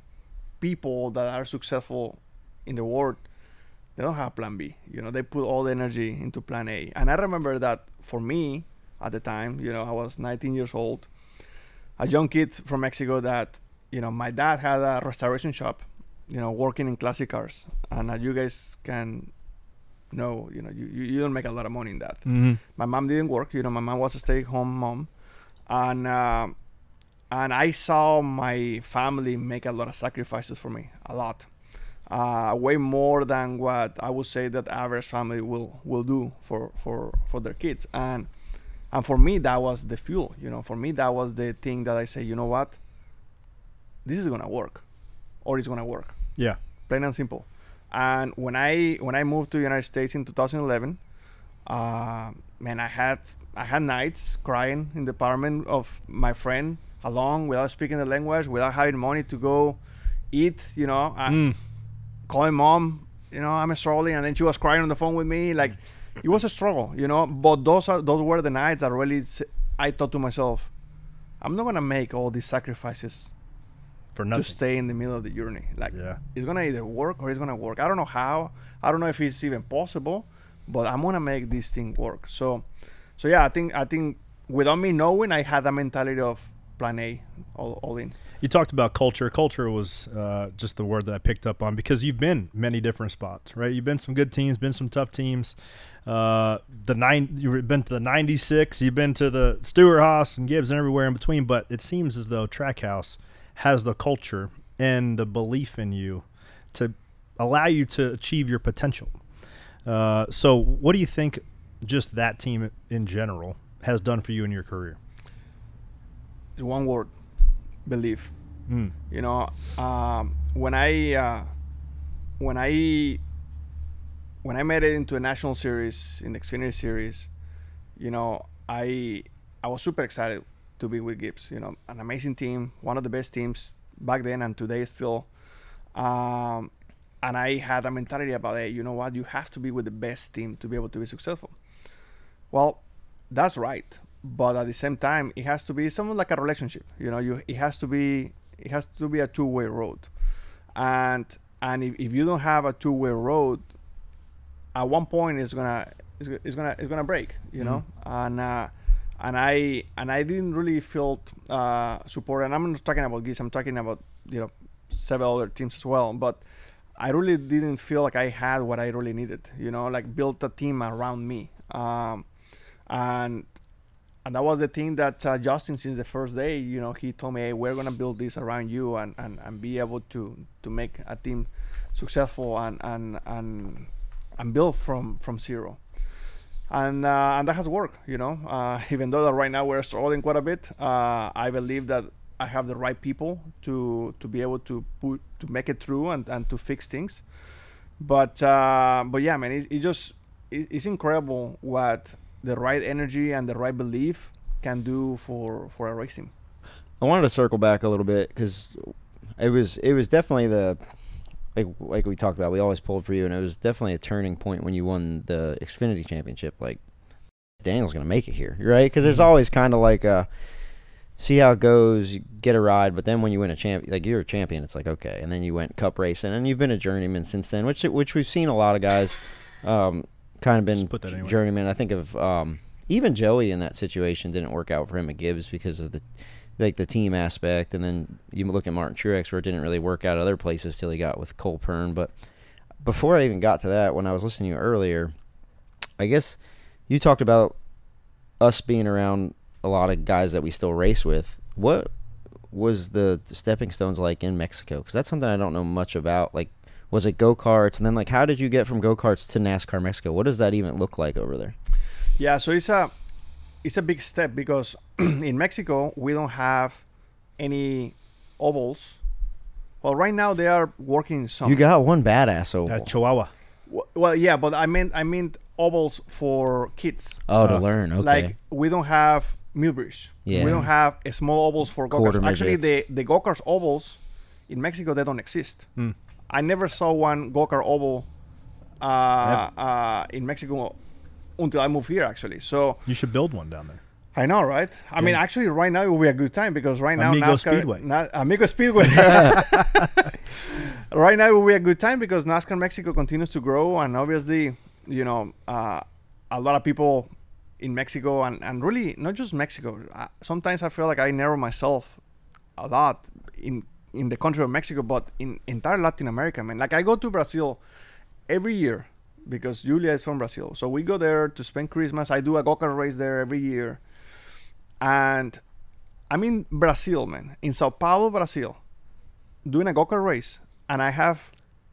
people that are successful in the world, they don't have plan B. You know, they put all the energy into plan A. And I remember that for me at the time, you know, I was nineteen years old, a young kid from Mexico that, you know, my dad had a restoration shop, you know, working in classic cars. And as you guys can know, you know, you, you, you don't make a lot of money in that. Mhm. My mom didn't work. You know, my mom was a stay-at-home mom. And, uh, and I saw my family make a lot of sacrifices for me, a lot. Uh, way more than what I would say that average family will, will do for, for, for their kids. And and for me, that was the fuel. You know, for me, that was the thing that I say, you know what? This is going to work. Or it's going to work. Yeah. Plain and simple. And when I when I moved to the United States in two thousand eleven, uh, man, I had I had nights crying in the apartment of my friend alone without speaking the language, without having money to go eat. You know, I, Mm. calling mom, you know, I'm struggling, and then she was crying on the phone with me. Like, it was a struggle, you know. But those are those were the nights that really s- I thought to myself, I'm not gonna make all these sacrifices for nothing to stay in the middle of the journey. Like, Yeah. it's gonna either work or it's gonna work. I don't know how. I don't know if it's even possible, but I'm gonna make this thing work. So, so yeah, I think I think without me knowing, I had a mentality of plan A, all, all in. You talked about culture. Culture was uh, just the word that I picked up on, because you've been many different spots, right? You've been some good teams, been some tough teams. Uh, the nine, you've been to the ninety-six. You've been to the Stewart Haas and Gibbs and everywhere in between. But it seems as though Trackhouse has the culture and the belief in you to allow you to achieve your potential. Uh, so, what do you think just that team in general has done for you in your career? It's one word: believe. Mm. You know, um, when I uh, when I when I made it into a national series in the Xfinity series, you know, I I was super excited to be with Gibbs. You know, an amazing team, one of the best teams back then and today still. Um, and I had a mentality about, hey, you know what, you have to be with the best team to be able to be successful. Well, that's right. But at the same time, it has to be something like a relationship. You know, you it has to be it has to be a two-way road. And and if, if you don't have a two-way road, at one point it's gonna it's, it's gonna it's gonna break. You know, and uh, and I and I didn't really feel uh, support. And I'm not talking about Gibbs. I'm talking about, you know, several other teams as well. But I really didn't feel like I had what I really needed. You know, like built a team around me. Um, and and that was the thing that uh, Justin, since the first day, you know, he told me, hey, we're gonna build this around you and, and, and be able to to make a team successful and and and and build from from zero. And uh, and that has worked, you know. Uh, even though that right now we're struggling quite a bit, uh, I believe that I have the right people to to be able to put to make it through and, and to fix things. But uh, but yeah, man, it, it just it, it's incredible what the right energy and the right belief can do for for a race team. I wanted to circle back a little bit because it was it was definitely the like like we talked about. We always pulled for you, and it was definitely a turning point when you won the Xfinity Championship. Like, Daniel's gonna make it here, right? Because there's always kind of like a see how it goes, you get a ride, but then when you win a champ, like you're a champion, it's like okay. And then you went Cup racing, and you've been a journeyman since then, which which we've seen a lot of guys. Um, kind of been put that anyway. journeyman. I think of um, even Joey in that situation didn't work out for him at Gibbs because of the like the team aspect, and then you look at Martin Truex where it didn't really work out other places till he got with Cole Pearn. But before I even got to that, when I was listening to you earlier, I guess you talked about us being around a lot of guys that we still race with. What was the stepping stones like in Mexico? Because that's something I don't know much about. Like, was it go-karts? And then, like, how did you get from go-karts to NASCAR Mexico? What does that even look like over there? Yeah, so it's a it's a big step because in Mexico we don't have any ovals. Well, right now they are working some. You got one badass oval. That's Chihuahua. W- Well, yeah, but I meant I meant ovals for kids. Oh, to learn. Okay. Like we don't have Millbridge. Yeah. We don't have a small ovals for Quarter go-karts. Actually, the midgets. the go-karts ovals in Mexico they don't exist. Hmm. I never saw one go-kart oval uh, uh, in Mexico until I moved here. Actually, so You should build one down there. I know, right? I mean, Yeah. actually, right now it will be a good time because right now Amigo NASCAR, Speedway. Na- Amigo Speedway. Right now it will be a good time because NASCAR Mexico continues to grow, and obviously, you know, uh, a lot of people in Mexico, and, and really not just Mexico. Uh, sometimes I feel like I narrow myself a lot in in the country of Mexico, but in entire Latin America, man. Like I go to Brazil every year because Julia is from Brazil, so we go there to spend Christmas. I do a go-kart race there every year. And I'm in Brazil, man, in Sao Paulo, Brazil, doing a go-kart race, and I have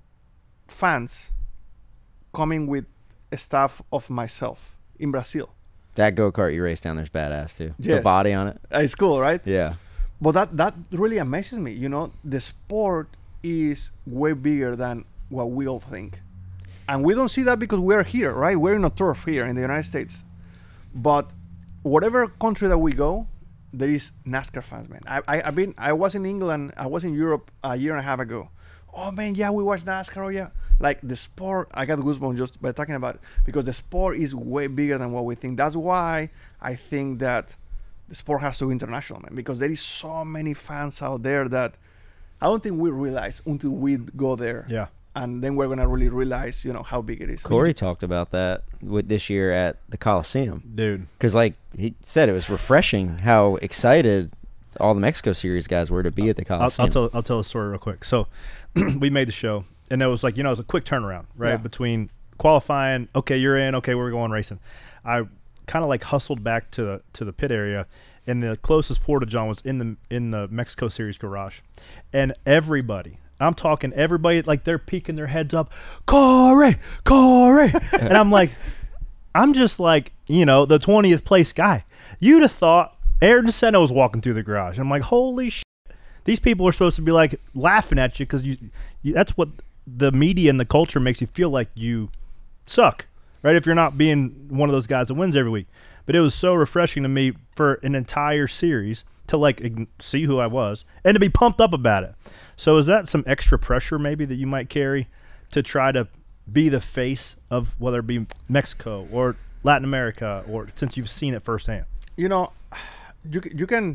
fans coming with a staff of myself in Brazil. That go-kart you raced down there's badass, too. The Yes. body on it. It's cool, right? Yeah. But that, that really amazes me. You know, the sport is way bigger than what we all think. And we don't see that because we're here, right? We're in a turf here in the United States. But whatever country that we go, there is NASCAR fans, man. I, I, I've been, I was in England, I was in Europe a year and a half ago. Oh man, yeah, we watch NASCAR. Oh yeah, like the sport. I got goosebumps just by talking about it because the sport is way bigger than what we think. That's why I think that the sport has to be international, man. Because there is so many fans out there that I don't think we realize until we go there. Yeah. And then we're gonna really realize, you know, how big it is. Corey talked about that with this year at the Coliseum. Dude. Because, like, he said it was refreshing how excited all the Mexico Series guys were to be at the I'll, Coliseum. I'll tell I'll tell a story real quick. So we made the show, and it was like, you know, it was a quick turnaround, right? Yeah. Between qualifying, okay, you're in, okay, we're going racing. I kind of like hustled back to the to the pit area, and the closest porta john was in the in the Mexico Series garage, and everybody. I'm talking everybody, like they're peeking their heads up, Corey, Corey. And I'm like, I'm just like, you know, the twentieth place guy. You'd have thought Ayrton Senna was walking through the garage. I'm like, holy shit. These people are supposed to be like laughing at you because you, you, that's what the media and the culture makes you feel like you suck, right? If you're not being one of those guys that wins every week. But it was so refreshing to me for an entire series to like ign- see who I was and to be pumped up about it. So is that some extra pressure maybe that you might carry to try to be the face of whether it be Mexico or Latin America, or since you've seen it firsthand? You know, you you can.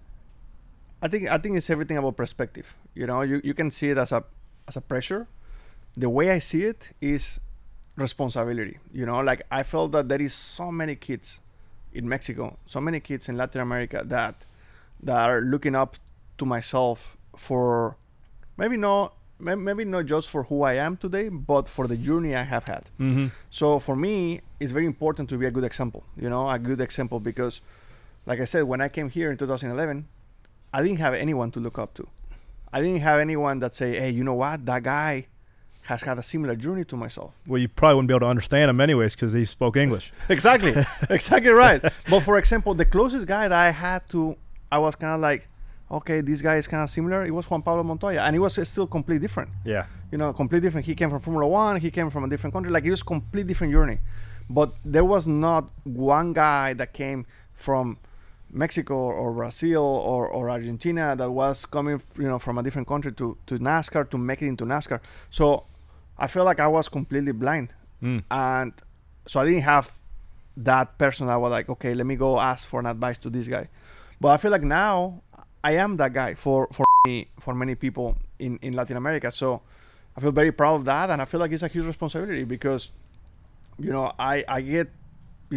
I think I think it's everything about perspective. You know, you, you can see it as a as a pressure. The way I see it is responsibility. You know, like I felt that there is so many kids in Mexico, so many kids in Latin America that that are looking up to myself for maybe not maybe not just for who I am today, but for the journey I have had. Mm-hmm. So for me, it's very important to be a good example. You know, a good example because, like I said, when I came here in two thousand eleven, I didn't have anyone to look up to. I didn't have anyone that say, hey, you know what? That guy has had a similar journey to myself. Well, you probably wouldn't be able to understand him anyways because he spoke English. Exactly. Exactly right. But for example, the closest guy that I had to, I was kind of like, okay, this guy is kind of similar. It was Juan Pablo Montoya. And it was still completely different. Yeah. You know, completely different. He came from Formula One. He came from a different country. Like, it was a completely different journey. But there was not one guy that came from Mexico or Brazil or, or Argentina that was coming, you know, from a different country to, to NASCAR to make it into NASCAR. So I felt like I was completely blind. Mm. And so I didn't have that person that was like, okay, let me go ask for an advice to this guy. But I feel like now I am that guy for, for, many, for many people in, in Latin America. So I feel very proud of that. And I feel like it's a huge responsibility because, you know, I, I get, you know,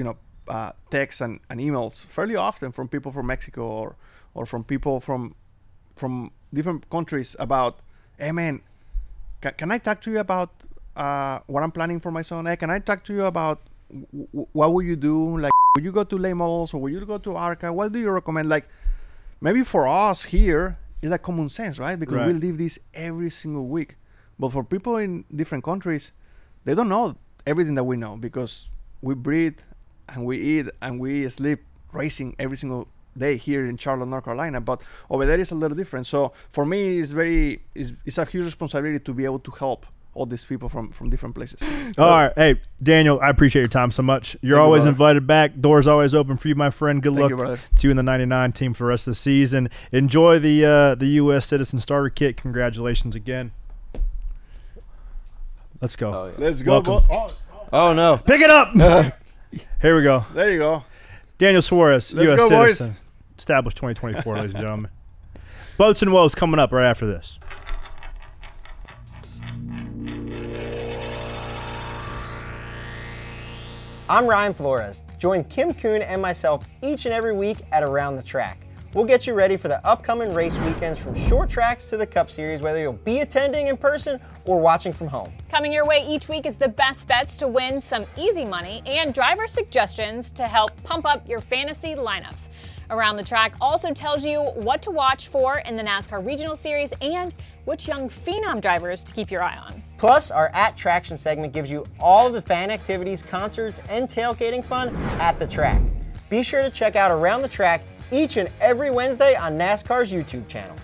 uh, texts and, and emails fairly often from people from Mexico or or from people from from different countries about, hey man, can, can I talk to you about uh, what I'm planning for my son? Hey, can I talk to you about w- w- what would you do? Like, would you go to late models or would you go to ARCA? What do you recommend? Like, maybe for us here, it's like common sense, right? Because Right. we live this every single week. But for people in different countries, they don't know everything that we know because we breathe and we eat and we sleep racing every single day here in Charlotte, North Carolina. But over there is a little different. So for me, it's very it's, it's a huge responsibility to be able to help all these people from, from different places. All right. Hey, Daniel, I appreciate your time so much. You're Thank you, always brother. invited back. Doors always open for you, my friend. Good Thank luck you, brother. to you and the ninety-nine team for the rest of the season. Enjoy the uh, the U S Citizen Starter Kit. Congratulations again. Let's go. Oh, yeah. Let's go. Welcome. Bo- oh, Oh, no. Pick it up. Here we go. there you go. Daniel Suarez, Let's U S go, boys. Citizen. Established twenty twenty-four, ladies and gentlemen. Boats and Woes coming up right after this. I'm Ryan Flores. Join Kim Kuhn and myself each and every week at Around the Track. We'll get you ready for the upcoming race weekends from short tracks to the Cup Series, whether you'll be attending in person or watching from home. Coming your way each week is the best bets to win some easy money and driver suggestions to help pump up your fantasy lineups. Around the Track also tells you what to watch for in the NASCAR Regional Series and which young phenom drivers to keep your eye on. Plus, our At Traction segment gives you all of the fan activities, concerts, and tailgating fun at the track. Be sure to check out Around the Track each and every Wednesday on NASCAR's YouTube channel.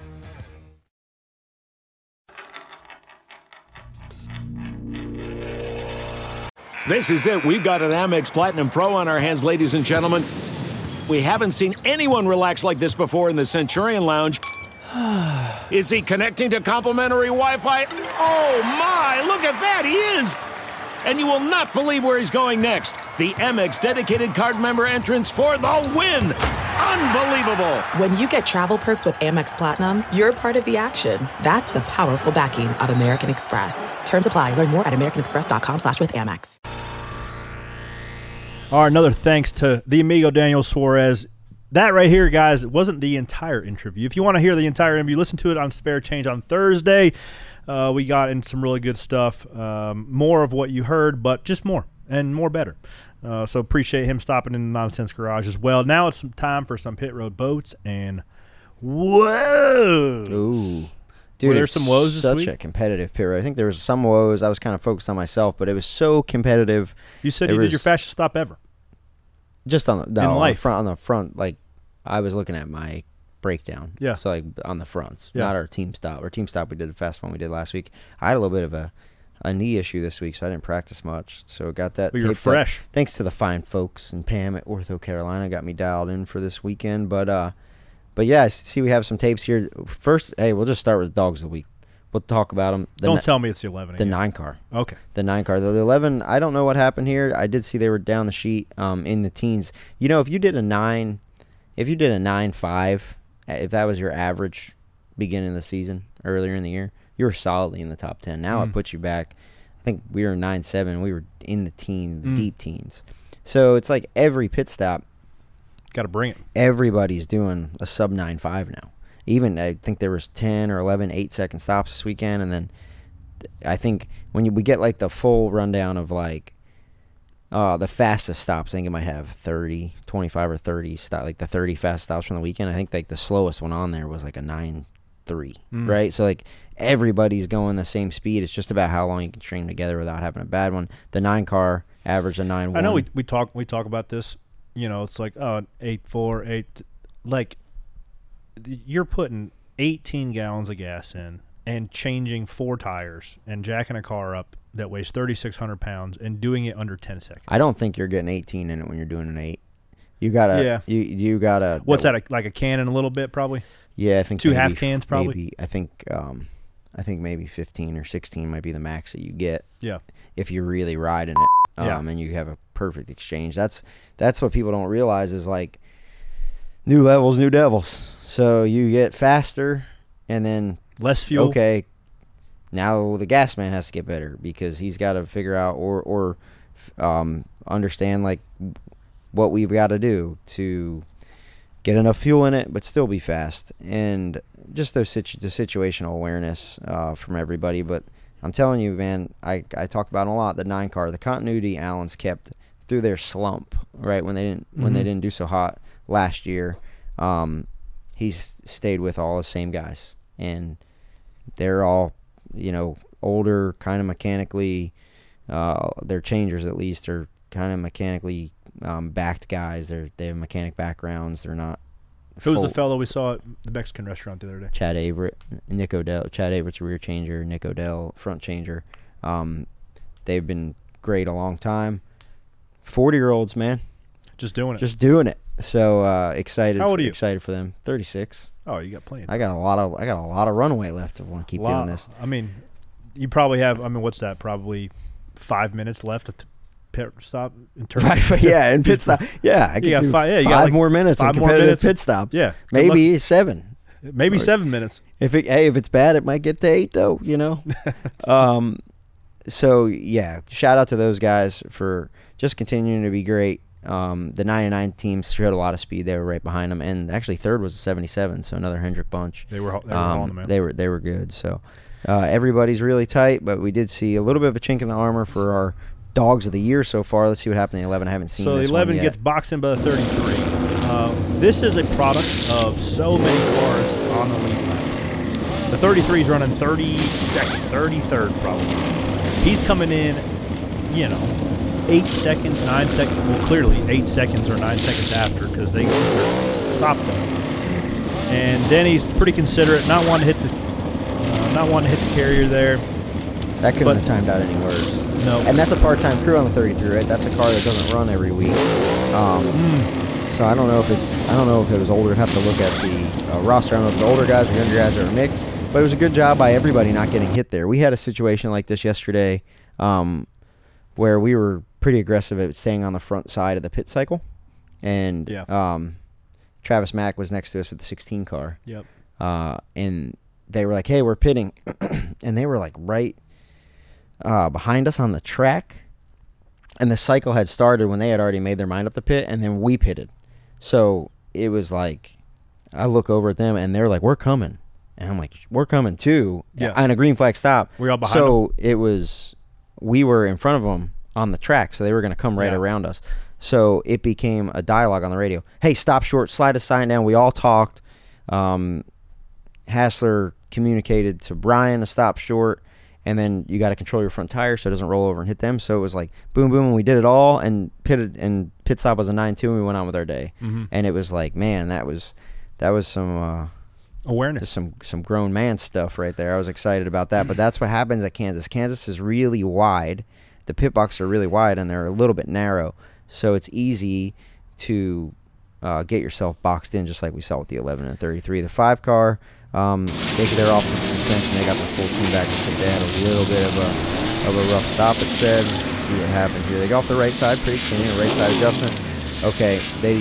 This is it. We've got an Amex Platinum Pro on our hands, ladies and gentlemen. We haven't seen anyone relax like this before in the Centurion Lounge. Is he connecting to complimentary Wi-Fi? Oh my, look at that, he is! And you will not believe where he's going next. The Amex dedicated card member entrance for the win. Unbelievable. When you get travel perks with Amex Platinum, you're part of the action. That's the powerful backing of American Express. Terms apply. Learn more at americanexpress.com slash with Amex. All right, another thanks to the amigo Daniel Suarez. That right here, guys, wasn't the entire interview. If you want to hear the entire interview, listen to it on Spare Change on Thursday. Uh, we got in some really good stuff, um, more of what you heard, but just more and more better. Uh, so appreciate him stopping in the Nonsense Garage as well. Now it's some time for some pit road boats and woes. Ooh. Dude, Were there it's some woes this such week? a competitive pit road. I think there was some woes. I was kind of focused on myself, but it was so competitive. You said It you was did your fastest stop ever. Just on the, no, In on the life. front. On the front, like I was looking at my breakdown. Yeah. So like on the fronts, Yeah. not our team stop. Our team stop, we did the fast one we did last week. I had a little bit of a, a knee issue this week, so I didn't practice much. So got that. Well, you're taped up. fresh. Thanks to the fine folks and Pam at Ortho Carolina, got me dialed in for this weekend. But uh, but yeah, I see we have some tapes here. First, hey, we'll just start with the dogs of the week. We'll talk about them. The Don't ni- tell me it's the eleven The again. nine car. Okay. The nine car. The eleven, I don't know what happened here. I did see they were down the sheet um, in the teens. You know, if you did a nine, if you did a nine five, if that was your average beginning of the season, earlier in the year, you were solidly in the top ten. Now Mm. it puts you back. I think we were nine seven. We were in the teens, the Mm. deep teens. So it's like every pit stop, got to bring it. everybody's doing a sub nine five now. Even I think there was ten or eleven eight-second stops this weekend, and then I think when you, we get like the full rundown of like uh, the fastest stops, I think it might have thirty, twenty-five or thirty, stop, like the thirty fast stops from the weekend. I think like the slowest one on there was like a nine three, Mm. right? So like everybody's going the same speed. It's just about how long you can string them together without having a bad one. The nine car averaged a nine one. I know we we talk we talk about this. You know, it's like oh eight four eight, like you're putting eighteen gallons of gas in and changing four tires and jacking a car up that weighs thirty-six hundred pounds and doing it under ten seconds. I don't think you're getting eighteen in it when you're doing an eight. You gotta, Yeah. You you gotta. What's that? A, like a cannon, a little bit, probably. Yeah, I think two maybe half f- cans, probably. Maybe, I think, um, I think maybe fifteen or sixteen might be the max that you get. Yeah. If you're really riding it, um, Yeah. and you have a perfect exchange. That's that's what people don't realize is like new levels, new devils. So you get faster, and then less fuel. Okay. Now the gas man has to get better because he's got to figure out or or um, understand like what we've got to do to get enough fuel in it, but still be fast. And just those situ- the situational awareness uh, from everybody. But I'm telling you, man, I, I talk about it a lot, the nine car, the continuity Allen's kept through their slump, right, when they didn't mm-hmm. when they didn't do so hot last year. Um, he's stayed with all the same guys. And they're all, you know, older, kind of mechanically, uh, their changers at least are kind of mechanically um, backed guys. They're they have mechanic backgrounds. They're not. Who's the fellow we saw at the Mexican restaurant the other day? Chad Averett, Nick Odell. Chad Averett's a rear changer. Nick Odell, front changer. Um, they've been great a long time. Forty-year-olds, man, just doing it. Just doing it. So uh, excited. How old for, are you? Excited for them. Thirty-six. Oh, you got plenty of time. I got a lot of I got a lot of runway left if I want to keep lot, doing this. I mean, you probably have. I mean, what's that? Probably five minutes left at the pit stop in terms. Right, yeah, and pit stop. Yeah, I could do five. Yeah, you five got like more minutes. Five in more minutes pit stops. Yeah, maybe seven. Maybe or, seven minutes. If it, hey, if it's bad, it might get to eight though. You know. um. So yeah, shout out to those guys for just continuing to be great. Um, the ninety-nine team showed a lot of speed. They were right behind them, and actually third was a seventy-seven, so another Hendrick bunch. They were they were um, hauling them, man. They were they were good. So uh, everybody's really tight, but we did see a little bit of a chink in the armor for our dogs of the year so far. Let's see what happened in the eleven. I haven't seen. So this the eleven one yet. gets boxed in by the thirty-three. Uh, this is a product of so many cars on the lead lap. The thirty-three is running thirty-second, thirty-third probably. He's coming in, you know, eight seconds, nine seconds. Well, clearly eight seconds or nine seconds after because they stopped them. And Denny's pretty considerate, not wanting to hit the, uh, not wanting to hit the carrier there. That couldn't but, have timed out any worse. No. And that's a part-time crew on the thirty-three, right? That's a car that doesn't run every week. Um, mm. So I don't know if it's, I don't know if it was older. I'd have to look at the uh, roster. I don't know if it's older guys or younger guys or a mix. But it was a good job by everybody not getting hit there. We had a situation like this yesterday um, where we were pretty aggressive at staying on the front side of the pit cycle. And yeah. um, Travis Mack was next to us with the sixteen car. Yep. Uh, and they were like, hey, we're pitting. And they were like right uh, behind us on the track. And the cycle had started when they had already made their mind up to pit. And then we pitted. So it was like, I look over at them and they're like, we're coming. And I'm like, we're coming too. Yeah. On a green flag stop. We're all behind So them. it was, we were in front of them on the track. So they were going to come right yeah. around us. So it became a dialogue on the radio. Hey, stop short, slide a sign down. We all talked. Um, Hassler communicated to Brian to stop short. And then you got to control your front tire so it doesn't roll over and hit them. So it was like boom, boom, and we did it all. And pitted, and pit stop was a nine two, and we went on with our day. Mm-hmm. And it was like, man, that was that was some uh, awareness, some some grown man stuff right there. I was excited about that. But that's what happens at Kansas. Kansas is really wide. The pit boxes are really wide, and they're a little bit narrow. So it's easy to uh, get yourself boxed in, just like we saw with the eleven and thirty-three. The five car. Um, they they're off the suspension. They got the full team back. Looks like they had a little bit of a of a rough stop. It said. Let's see what happened here. They got off the right side pretty clean. Right side adjustment. Okay, they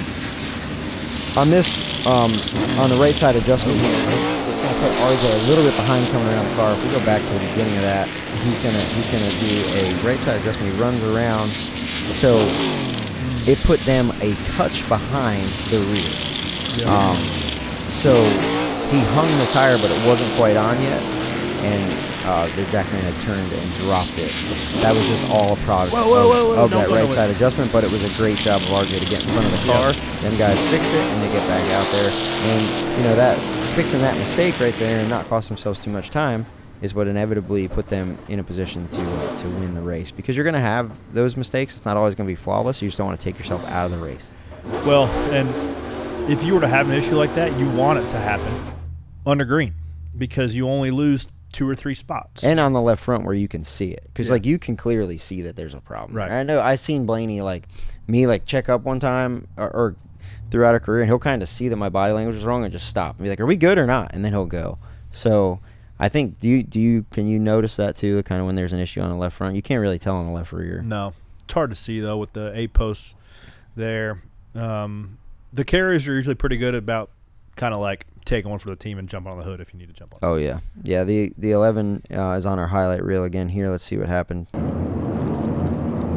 on this um, on the right side adjustment here. It's gonna put R J a little bit behind coming around the car. If we go back to the beginning of that, he's gonna he's gonna do a right side adjustment. He runs around, so it put them a touch behind the rear. Yeah. Um, so. He hung the tire, but it wasn't quite on yet, and uh, the jackman had turned and dropped it. That was just all a product whoa, whoa, whoa, whoa. of, of that right away. side adjustment, but it was a great job of R J to get in front of the car. Yeah. Them guys fix it, and they get back out there. And, you know, that fixing that mistake right there and not cost themselves too much time is what inevitably put them in a position to uh, to win the race. Because you're going to have those mistakes. It's not always going to be flawless. You just don't want to take yourself out of the race. Well, and if you were to have an issue like that, you want it to happen under green because you only lose two or three spots. And on the left front where you can see it. Because, yeah. like, you can clearly see that there's a problem. Right. I know I've seen Blaney, like, me, like, check up one time or, or throughout a career, and he'll kind of see that my body language is wrong and just stop and be like, are we good or not? And then he'll go. So I think, do you, do you, can you notice that too, kind of when there's an issue on the left front? You can't really tell on the left rear. No. It's hard to see, though, with the eight posts there. Um, the carriers are usually pretty good about kind of like taking one for the team and jumping on the hood if you need to jump on. Oh, yeah. Yeah, the, the eleven uh, is on our highlight reel again here. Let's see what happened.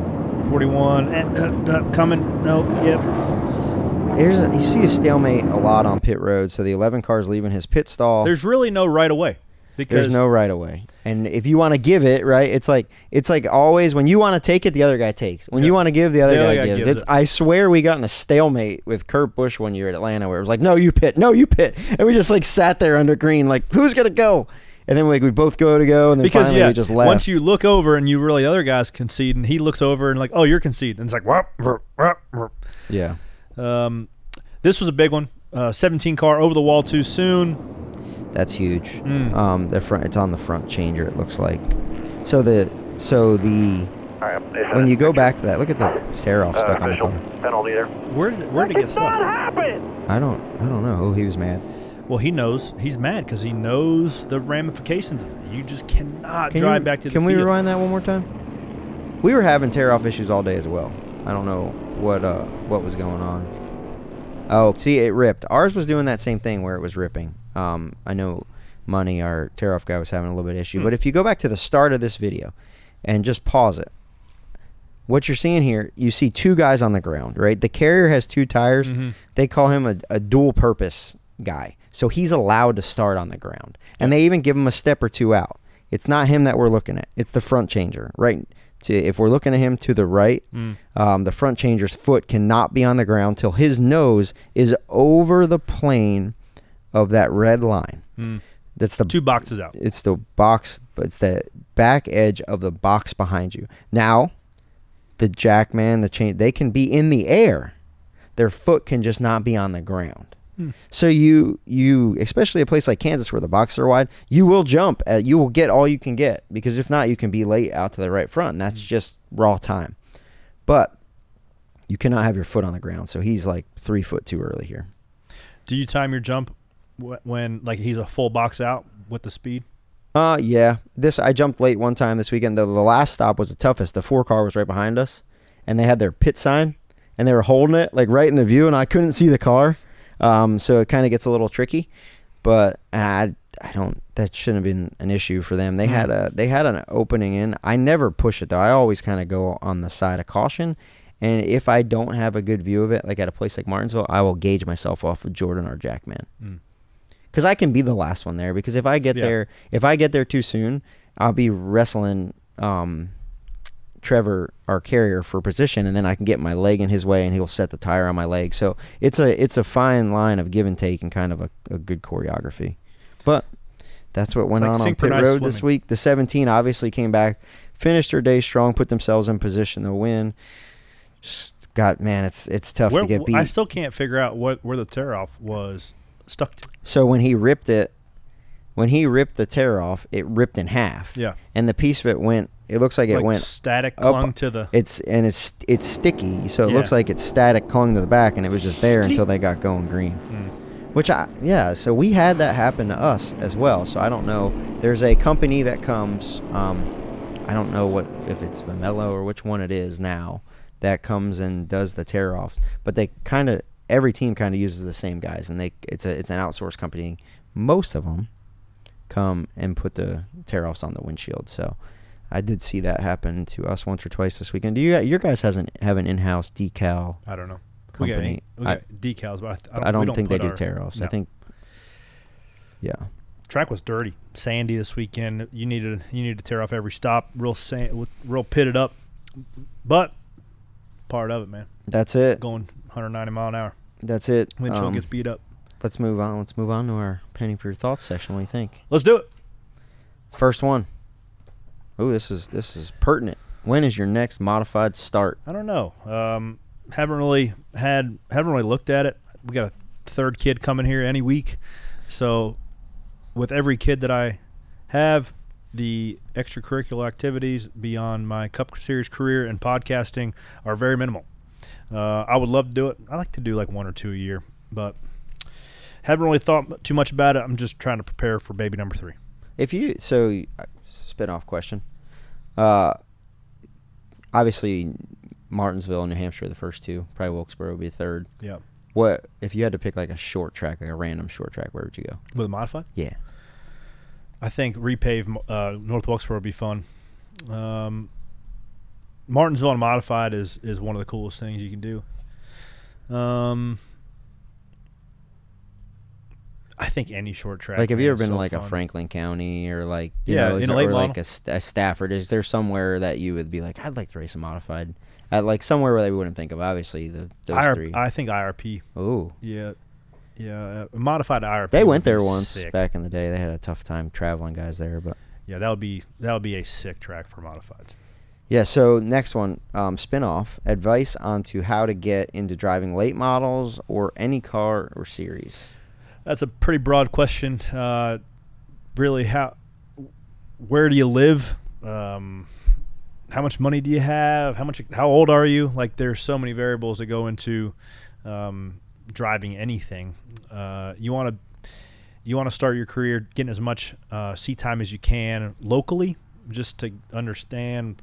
forty-one and uh, uh, coming. No, yep. There's a, you see a stalemate a lot on pit road. So the eleven car's leaving his pit stall. There's really no right of way. There's no right of way. And if you want to give it, right, it's like it's like always when you want to take it, the other guy takes. When yeah. you want to give, the other the guy, other guy gives. gives It's it. I swear we got in a stalemate with Kurt Busch one year at Atlanta where it was like, no, you pit, no, you pit. And we just like sat there under green, like, who's going to go? And then we, we both go to go, and then because, finally yeah, we just left. Once you look over and you really, the other guy's conceding, he looks over and like, oh, you're conceding. And it's like, whoop, whoop, whoop, whoop. Yeah. Um, this was a big one. Uh, seventeen car over the wall too soon. That's huge. Mm. Um, the front, it's on the front changer. It looks like. So the so the right, when you go back to that, look at the tear off stuck uh, on the car. Penalty there. Where did it, where did it get stuck? I don't I don't know. Oh, he was mad. Well, he knows he's mad because he knows the ramifications of it. You just cannot Can drive you, back to the Can field. we rewind that one more time? We were having tear off issues all day as well. I don't know what uh what was going on. Oh, see, it ripped. Ours was doing that same thing where it was ripping. Um, I know Money, our tear-off guy, was having a little bit of issue. Hmm. But if you go back to the start of this video and just pause it, what you're seeing here, you see two guys on the ground, right? The carrier has two tires. Mm-hmm. They call him a, a dual-purpose guy. So he's allowed to start on the ground. And they even give him a step or two out. It's not him that we're looking at. It's the front changer, right? To, if we're looking at him to the right, Mm. um, the front changer's foot cannot be on the ground till his nose is over the plane of that red line. Mm. That's the two boxes out. It's the box, but it's the back edge of the box behind you. Now, the jackman, the chain, they can be in the air. Their foot can just not be on the ground. Hmm. So you you especially a place like Kansas where the boxes are wide, you will jump at, you will get all you can get, because if not, you can be late out to the right front, and that's just raw time. But you cannot have your foot on the ground, so he's like three foot too early here. Do you time your jump wh- when like he's a full box out with the speed? Uh yeah. This I jumped late one time this weekend. The, the last stop was the toughest. The four car was right behind us, and they had their pit sign, and they were holding it like right in the view, and I couldn't see the car. Um, so it kind of gets a little tricky, but I I don't that shouldn't have been an issue for them. They mm. had a they had an opening in. I never push it though. I always kind of go on the side of caution, and if I don't have a good view of it, like at a place like Martinsville, I will gauge myself off of Jordan or Jackman. Mm. Because I can be the last one there. Because if I get yeah. there, if I get there too soon, I'll be wrestling um, Trevor, our carrier, for position, and then I can get my leg in his way, and he'll set the tire on my leg. So it's a it's a fine line of give and take, and kind of a, a good choreography. But that's what went like on on pit road swimming. this week. The seventeen obviously came back, finished their day strong, put themselves in position to win. Just got man, it's it's tough where, to get beat. I still can't figure out what where the tear off was stuck to. So when he ripped it, when he ripped the tear off, it ripped in half. Yeah. And the piece of it went, it looks like it like went static, up, clung to the. It's and it's it's sticky, so it Yeah. looks like it's static, clung to the back, and it was just there Did until he- they got going green. Mm. Which I yeah, so we had that happen to us as well. So I don't know. There's a company that comes. Um, I don't know what if it's Vamelo or which one it is now that comes and does the tear off, but they kind of. Every team kind of uses the same guys, and they it's a it's an outsourced company. Most of them come and put the tear offs on the windshield. So I did see that happen to us once or twice this weekend. Do you your guys hasn't have an in-house decal? I don't know. Company. We got, we got I, decals, but I, th- I don't, I don't we don't think they put do our- tear offs. no. I think yeah. Track was dirty, sandy this weekend. You needed you needed to tear off every stop, real sand, real pitted up, but part of it, man. That's it. Going one ninety mile an hour. That's it. Windshield Um, gets beat up. Let's move on. Let's move on to our penny for your thoughts section. What do you think? Let's do it. First one. Oh, this is this is pertinent. When is your next modified start? I don't know. Um, haven't really had haven't really looked at it. We got a third kid coming here any week, so with every kid that I have, the extracurricular activities beyond my Cup Series career and podcasting are very minimal. Uh, I would love to do it. I like to do like one or two a year, but haven't really thought too much about it. I'm just trying to prepare for baby number three. If you so uh, spin off question, uh, obviously Martinsville and New Hampshire are the first two. Probably Wilkesboro would be the third. Yeah. What if you had to pick like a short track, like a random short track? Where would you go? With a modified? Yeah. I think repave uh, North Wilkesboro would be fun. Um, Martinsville and modified is is one of the coolest things you can do. Um, I think any short track. Like, have you ever been so to like fun. a Franklin County or like you Yeah, know, is in a there- late or model. like a, St- a Stafford? Is there somewhere that you would be like, I'd like to race a modified? At like somewhere where they wouldn't think of. Obviously, the those I R, three. I think I R P. Oh, Yeah, yeah. Uh, modified I R P. they would went be there once sick. back in the day. They had a tough time traveling guys there, but Yeah, that would be that would be a sick track for modifieds. yeah. So next one, um, spin-off advice onto how to get into driving late models or any car or series. That's a pretty broad question. Uh, really, how, where do you live? Um, how much money do you have? How much? How old are you? Like, there's so many variables that go into um, driving anything. Uh, you want to you want to start your career getting as much uh, seat time as you can locally, just to understand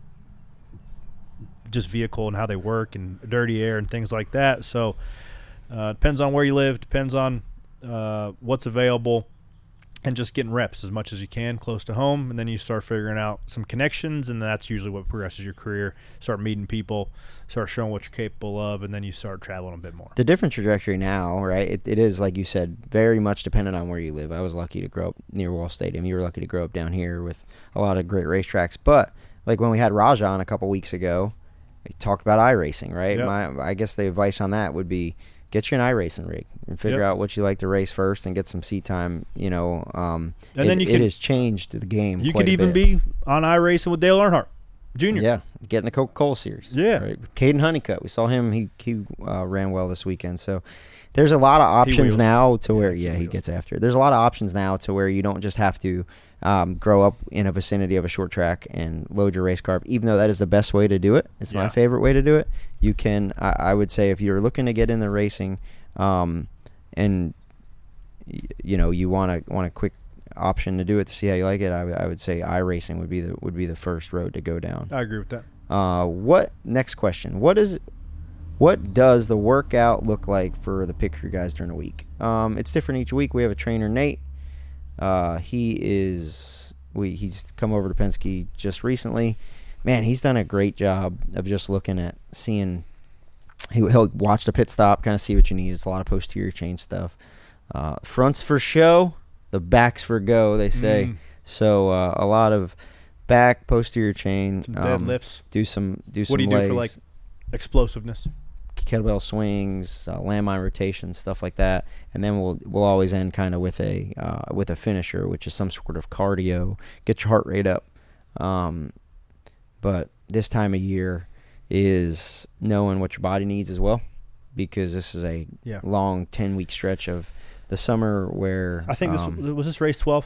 just vehicle and how they work and dirty air and things like that. So uh, depends on where you live. Depends on uh, what's available, and just getting reps as much as you can close to home. And then you start figuring out some connections, and that's usually what progresses your career. Start meeting people, start showing what you're capable of, and then you start traveling a bit more. The different trajectory now, right? It, it is, like you said, very much dependent on where you live. I was lucky to grow up near Wall Stadium. You were lucky to grow up down here with a lot of great racetracks. But like when we had Raja on a couple weeks ago, he talked about iRacing, right? Yep. My, I guess the advice on that would be get you an iRacing rig and figure Yep. out what you like to race first and get some seat time. You know, um, And it, then you it could- has changed the game. You quite could a even bit. be on iRacing with Dale Earnhardt Junior Yeah, getting the Coca-Cola series. Yeah. Right. With Caden Honeycutt. We saw him. He he uh, ran well this weekend. So there's a lot of He options wheels. now to where, yeah, he gets after it. There's a lot of options now to where you don't just have to um, grow up in a vicinity of a short track and load your race car up, even though that is the best way to do it. It's my Yeah. favorite way to do it. You can, I, I would say, if you're looking to get in the racing um, and, y- you know, you want a, want a quick option to do it to see how you like it, I, w- I would say iRacing would be the would be the first road to go down. I agree with that. Uh, what next question? What is, what does the workout look like for the pick crew guys during the week? Um, it's different each week. We have a trainer, Nate. Uh, he is we he's come over to Penske just recently. Man, he's done a great job of just looking at seeing. He, he'll watch the pit stop, kind of see what you need. It's a lot of posterior chain stuff. Uh, fronts for show, the backs for go. They say Mm. so. Uh, a lot of back posterior chain. Some um, deadlifts. Do some do some What do you legs, do for like explosiveness? kettlebell swings, uh, landmine rotations, stuff like that, and then we'll we'll always end kind of with a uh, with a finisher, which is some sort of cardio, get your heart rate up. Um, but this time of year is knowing what your body needs as well, because this is a Yeah. long ten week stretch of the summer where I think um, this was this race twelve.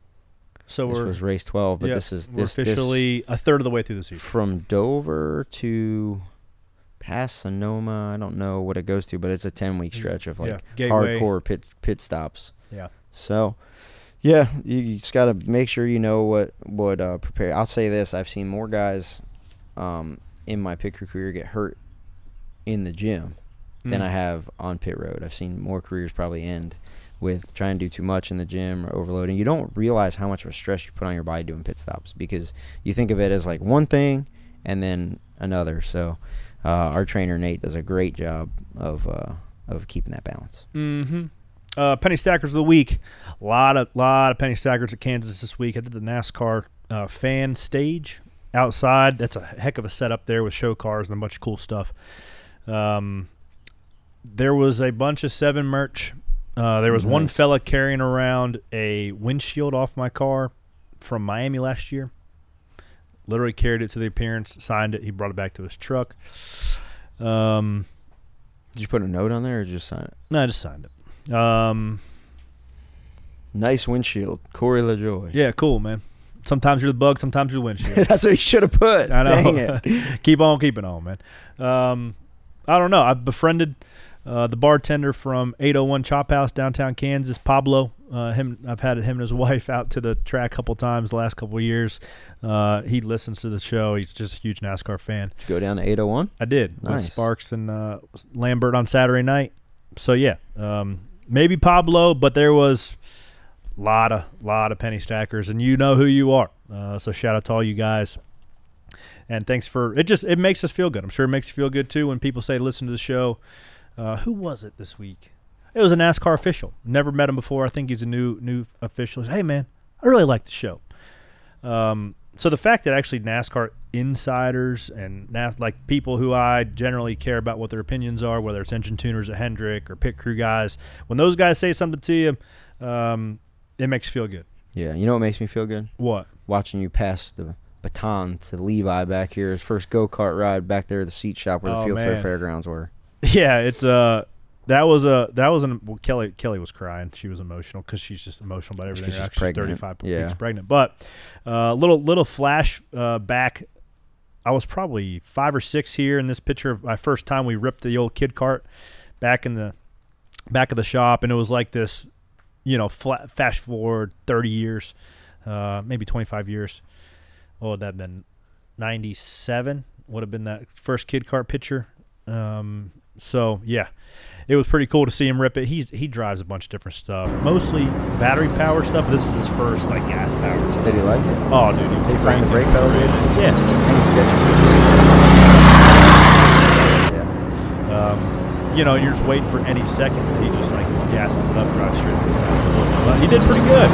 So this we're was race twelve, but yeah, this is we're this officially this, a third of the way through the season. from Dover to past Sonoma. I don't know what it goes to, but it's a ten week stretch of like Yeah, Gateway. hardcore pit pit stops. Yeah. So, yeah, you, you just got to make sure you know what what uh, prepare. I'll say this: I've seen more guys um, in my pit crew career get hurt in the gym than Mm. I have on pit road. I've seen more careers probably end with trying to do too much in the gym or overloading. You don't realize how much of a stress you put on your body doing pit stops, because you think of it as like one thing and then another. So uh, our trainer Nate does a great job of uh, of keeping that balance. Mm-hmm. Uh, penny stackers of the week. A lot of lot of penny stackers at Kansas this week. I did the NASCAR uh, fan stage outside. That's a heck of a setup there with show cars and a bunch of cool stuff. Um, there was a bunch of seven merch. Uh, there was one Nice. fella carrying around a windshield off my car from Miami last year. Literally carried it to the appearance, signed it. He brought it back to his truck. Um, Did you put a note on there or just sign it? no, I just signed it. Um, Nice windshield, Corey LaJoy. yeah, cool, man. Sometimes you're the bug, sometimes you're the windshield. That's what you should have put. I know. Dang it. Keep on keeping on, man. Um, I don't know. I've befriended uh, the bartender from eight oh one Chop House, downtown Kansas, Pablo. Uh, him, I've had him and his wife out to the track a couple times the last couple of years. Uh, he listens to the show. He's just a huge NASCAR fan. Did you go down to eight oh one? I did Nice. with Sparks and uh, Lambert on Saturday night. So yeah, um, maybe Pablo, but there was a lot of lot of penny stackers, and you know who you are. Uh, so shout out to all you guys. And thanks for it. Just it makes us feel good. I'm sure it makes you feel good too when people say listen to the show. Uh, who was it this week? It was a NASCAR official. Never met him before. I think he's a new new official. Hey man, I really like the show. Um, so the fact that actually NASCAR insiders and NAS like people who I generally care about what their opinions are, whether it's engine tuners at Hendrick or pit crew guys, when those guys say something to you, um, it makes you feel good. Yeah, you know what makes me feel good? What? Watching you pass the baton to Levi back here, his first go-kart ride back there at the seat shop where Oh, the Field man. Fair Fairgrounds were. Yeah, it's uh that was a that was an well, Kelly Kelly was crying. She was emotional because she's just emotional about everything. She's She's, just pregnant. thirty-five Yeah. weeks pregnant. But uh, little little flash uh, back. I was probably five or six here in this picture of my first time we ripped the old kid cart back in the back of the shop, and it was like this, you know, flat, fast forward thirty years, uh, maybe twenty-five years. What would that have been? ninety-seven would have been that first kid cart picture. Um, so yeah, it was pretty cool to see him rip it. He's he drives a bunch of different stuff, mostly battery power stuff. This is his first like gas powered stuff. Did he like it? Oh, dude, he was Did he find the great. brake pedal good? Yeah. Any sketches? Yeah. Um, you know, you're just waiting for any second. He just like gasses it up, drives straight to the side. But he did pretty good.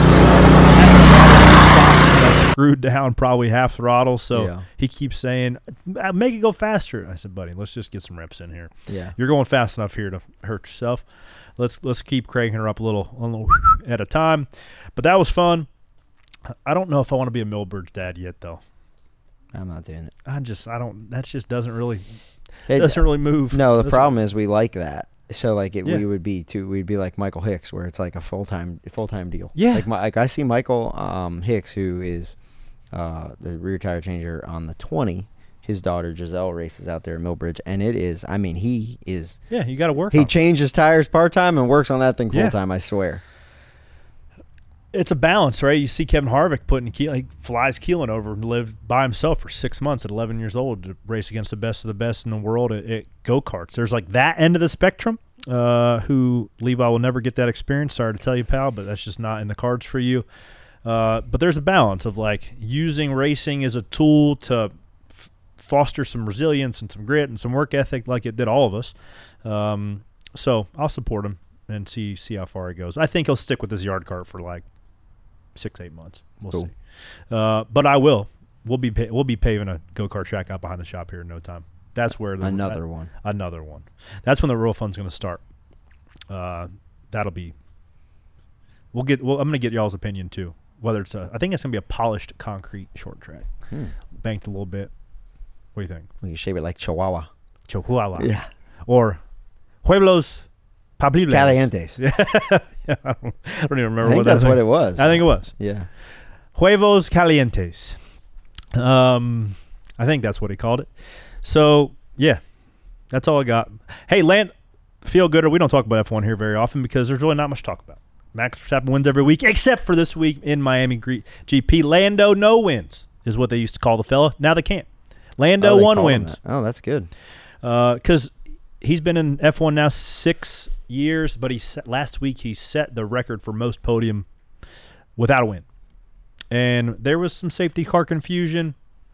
Screwed down, probably half throttle. So Yeah. he keeps saying, "Make it go faster." I said, "Buddy, let's just get some reps in here. Yeah. You're going fast enough here to hurt yourself. Let's let's keep cranking her up a little, a little at a time." But that was fun. I don't know if I want to be a Millbirds dad yet, though. I'm not doing it. I just I don't. That just doesn't really It doesn't really move. No, the Doesn't- problem is we like that. So like it, Yeah. we would be too. We'd be like Michael Hicks, where it's like a full time full time deal. Yeah. Like my, like I see Michael um, Hicks, who is uh, the rear tire changer on the twenty. His daughter Giselle races out there at Millbridge, and it is. I mean, he is. Yeah, you got to work. He on it. changes tires part time and works on that thing full Yeah. time. I swear. It's a balance, right? You see Kevin Harvick putting Keel, he flies Keelan over and lived by himself for six months at eleven years old to race against the best of the best in the world at, at go-karts. There's like that end of the spectrum, uh, who Levi will never get that experience. Sorry to tell you, pal, but that's just not in the cards for you. Uh, but there's a balance of like using racing as a tool to f- foster some resilience and some grit and some work ethic like it did all of us. Um, so I'll support him and see see how far he goes. I think he'll stick with his yard cart for like six, eight months. We'll Cool. see. Uh, but I will. We'll be pa- we'll be paving a go kart track out behind the shop here in no time. That's where the, Another that- one. Another one. That's when the real fun's going to start. Uh, that'll be. We'll get. Well, I'm going to get y'all's opinion too. Whether it's a, I think it's going to be a polished concrete short track, Hmm. banked a little bit. What do you think? We can shape it like Chihuahua. Chihuahua. Yeah. Or Pueblos Pablibles. Calientes. Yeah. yeah I, don't, I don't even remember I think what that's that what thing- it was. I think it was. Yeah. Huevos Calientes. Um, I think that's what he called it. So, yeah, that's all I got. Hey, Land, feel gooder. We don't talk about F one here very often because there's really not much to talk about. Max Verstappen wins every week except for this week in Miami Gre- G P. Lando no wins is what they used to call the fella. Now they can't. Lando Oh, they one call him wins. that. Oh, that's good. Because he's been in F one now six years, but he set, last week he set the record for most podium without a win. And there was some safety car confusion.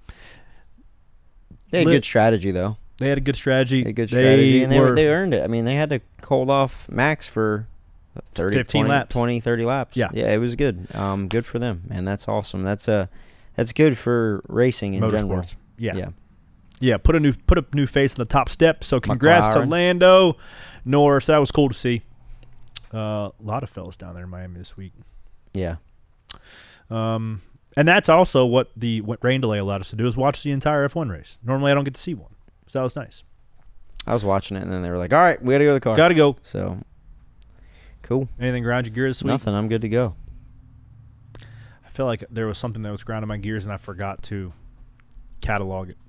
They had Lit- good strategy, though. They had a good strategy. They had good They strategy, and they, were, were- they earned it. I mean, they had to hold off Max for thirty, fifteen twenty, laps. twenty, thirty laps. Yeah. Yeah, it was good. Um, good for them, and that's awesome. That's a, that's good for racing in general. Motorsports. Yeah. Yeah. Yeah, put a new put a new face on the top step. So congrats to McLaren. Lando Norris. That was cool to see. Uh, a lot of fellas down there in Miami this week. Yeah. Um, and that's also what the what rain delay allowed us to do is watch the entire F one race. Normally, I don't get to see one, so that was nice. I was watching it, and then they were like, all right, we got to go to the car. Got to go. So, cool. Anything ground your gear this week? Nothing. I'm good to go. I feel like there was something that was grounding my gears, and I forgot to catalog it.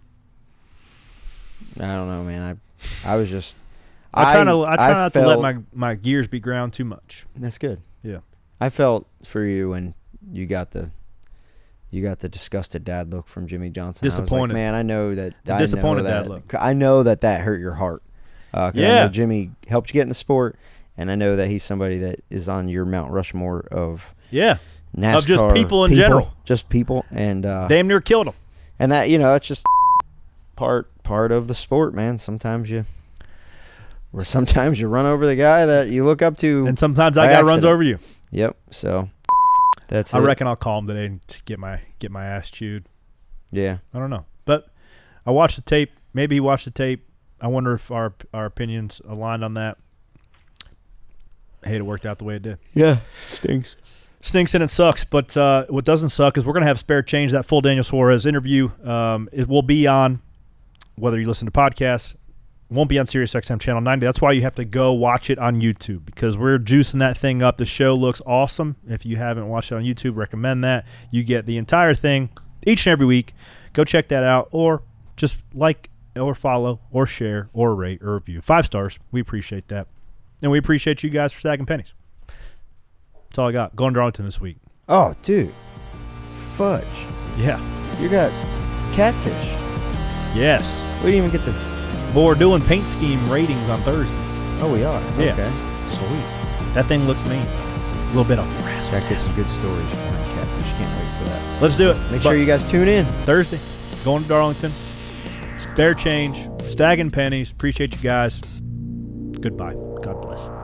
I don't know, man. I I was just. I try, to, I try I not felt, to let my, my gears be ground too much. That's good. Yeah. I felt for you when you got the you got the disgusted dad look from Jimmy Johnson. I was Disappointed. like, man, I know that. The I disappointed know dad that, look. I know that that hurt your heart. Uh, 'cause I Yeah. know Jimmy helped you get in the sport, and I know that he's somebody that is on your Mount Rushmore of Yeah. NASCAR Of just people in general. just people, and uh, Damn near killed him. And that, you know, it's just part part of the sport, man. Sometimes you, or sometimes you run over the guy that you look up to, and sometimes that guy accident. runs over you. Yep. So that's. I it. reckon I'll call him today and get my get my ass chewed. Yeah. I don't know, but I watched the tape. Maybe he watched the tape. I wonder if our our opinions aligned on that. I hate it worked out the way it did. Yeah, stinks. Stinks and it sucks, but uh, what doesn't suck is we're going to have Spare Change, that full Daniel Suarez interview. Um, it will be on, whether you listen to podcasts, it won't be on SiriusXM Channel ninety. That's why you have to go watch it on YouTube, because we're juicing that thing up. The show looks awesome. If you haven't watched it on YouTube, recommend that. You get the entire thing each and every week. Go check that out, or just like or follow or share or rate or review. Five stars. We appreciate that. And we appreciate you guys for stacking pennies. That's all I got. Going to Darlington this week. Oh, dude. Fudge. Yeah. You got catfish. Yes. We didn't even get the... But we're doing paint scheme ratings on Thursday. Oh, we are? Yeah. Okay. Sweet. That thing looks mean. A little bit of rasp. That gets some good stories behind catfish. Can't wait for that. Let's do it. Make but sure you guys tune in. Thursday. Going to Darlington. Spare change. Stacking pennies. Appreciate you guys. Goodbye. God bless.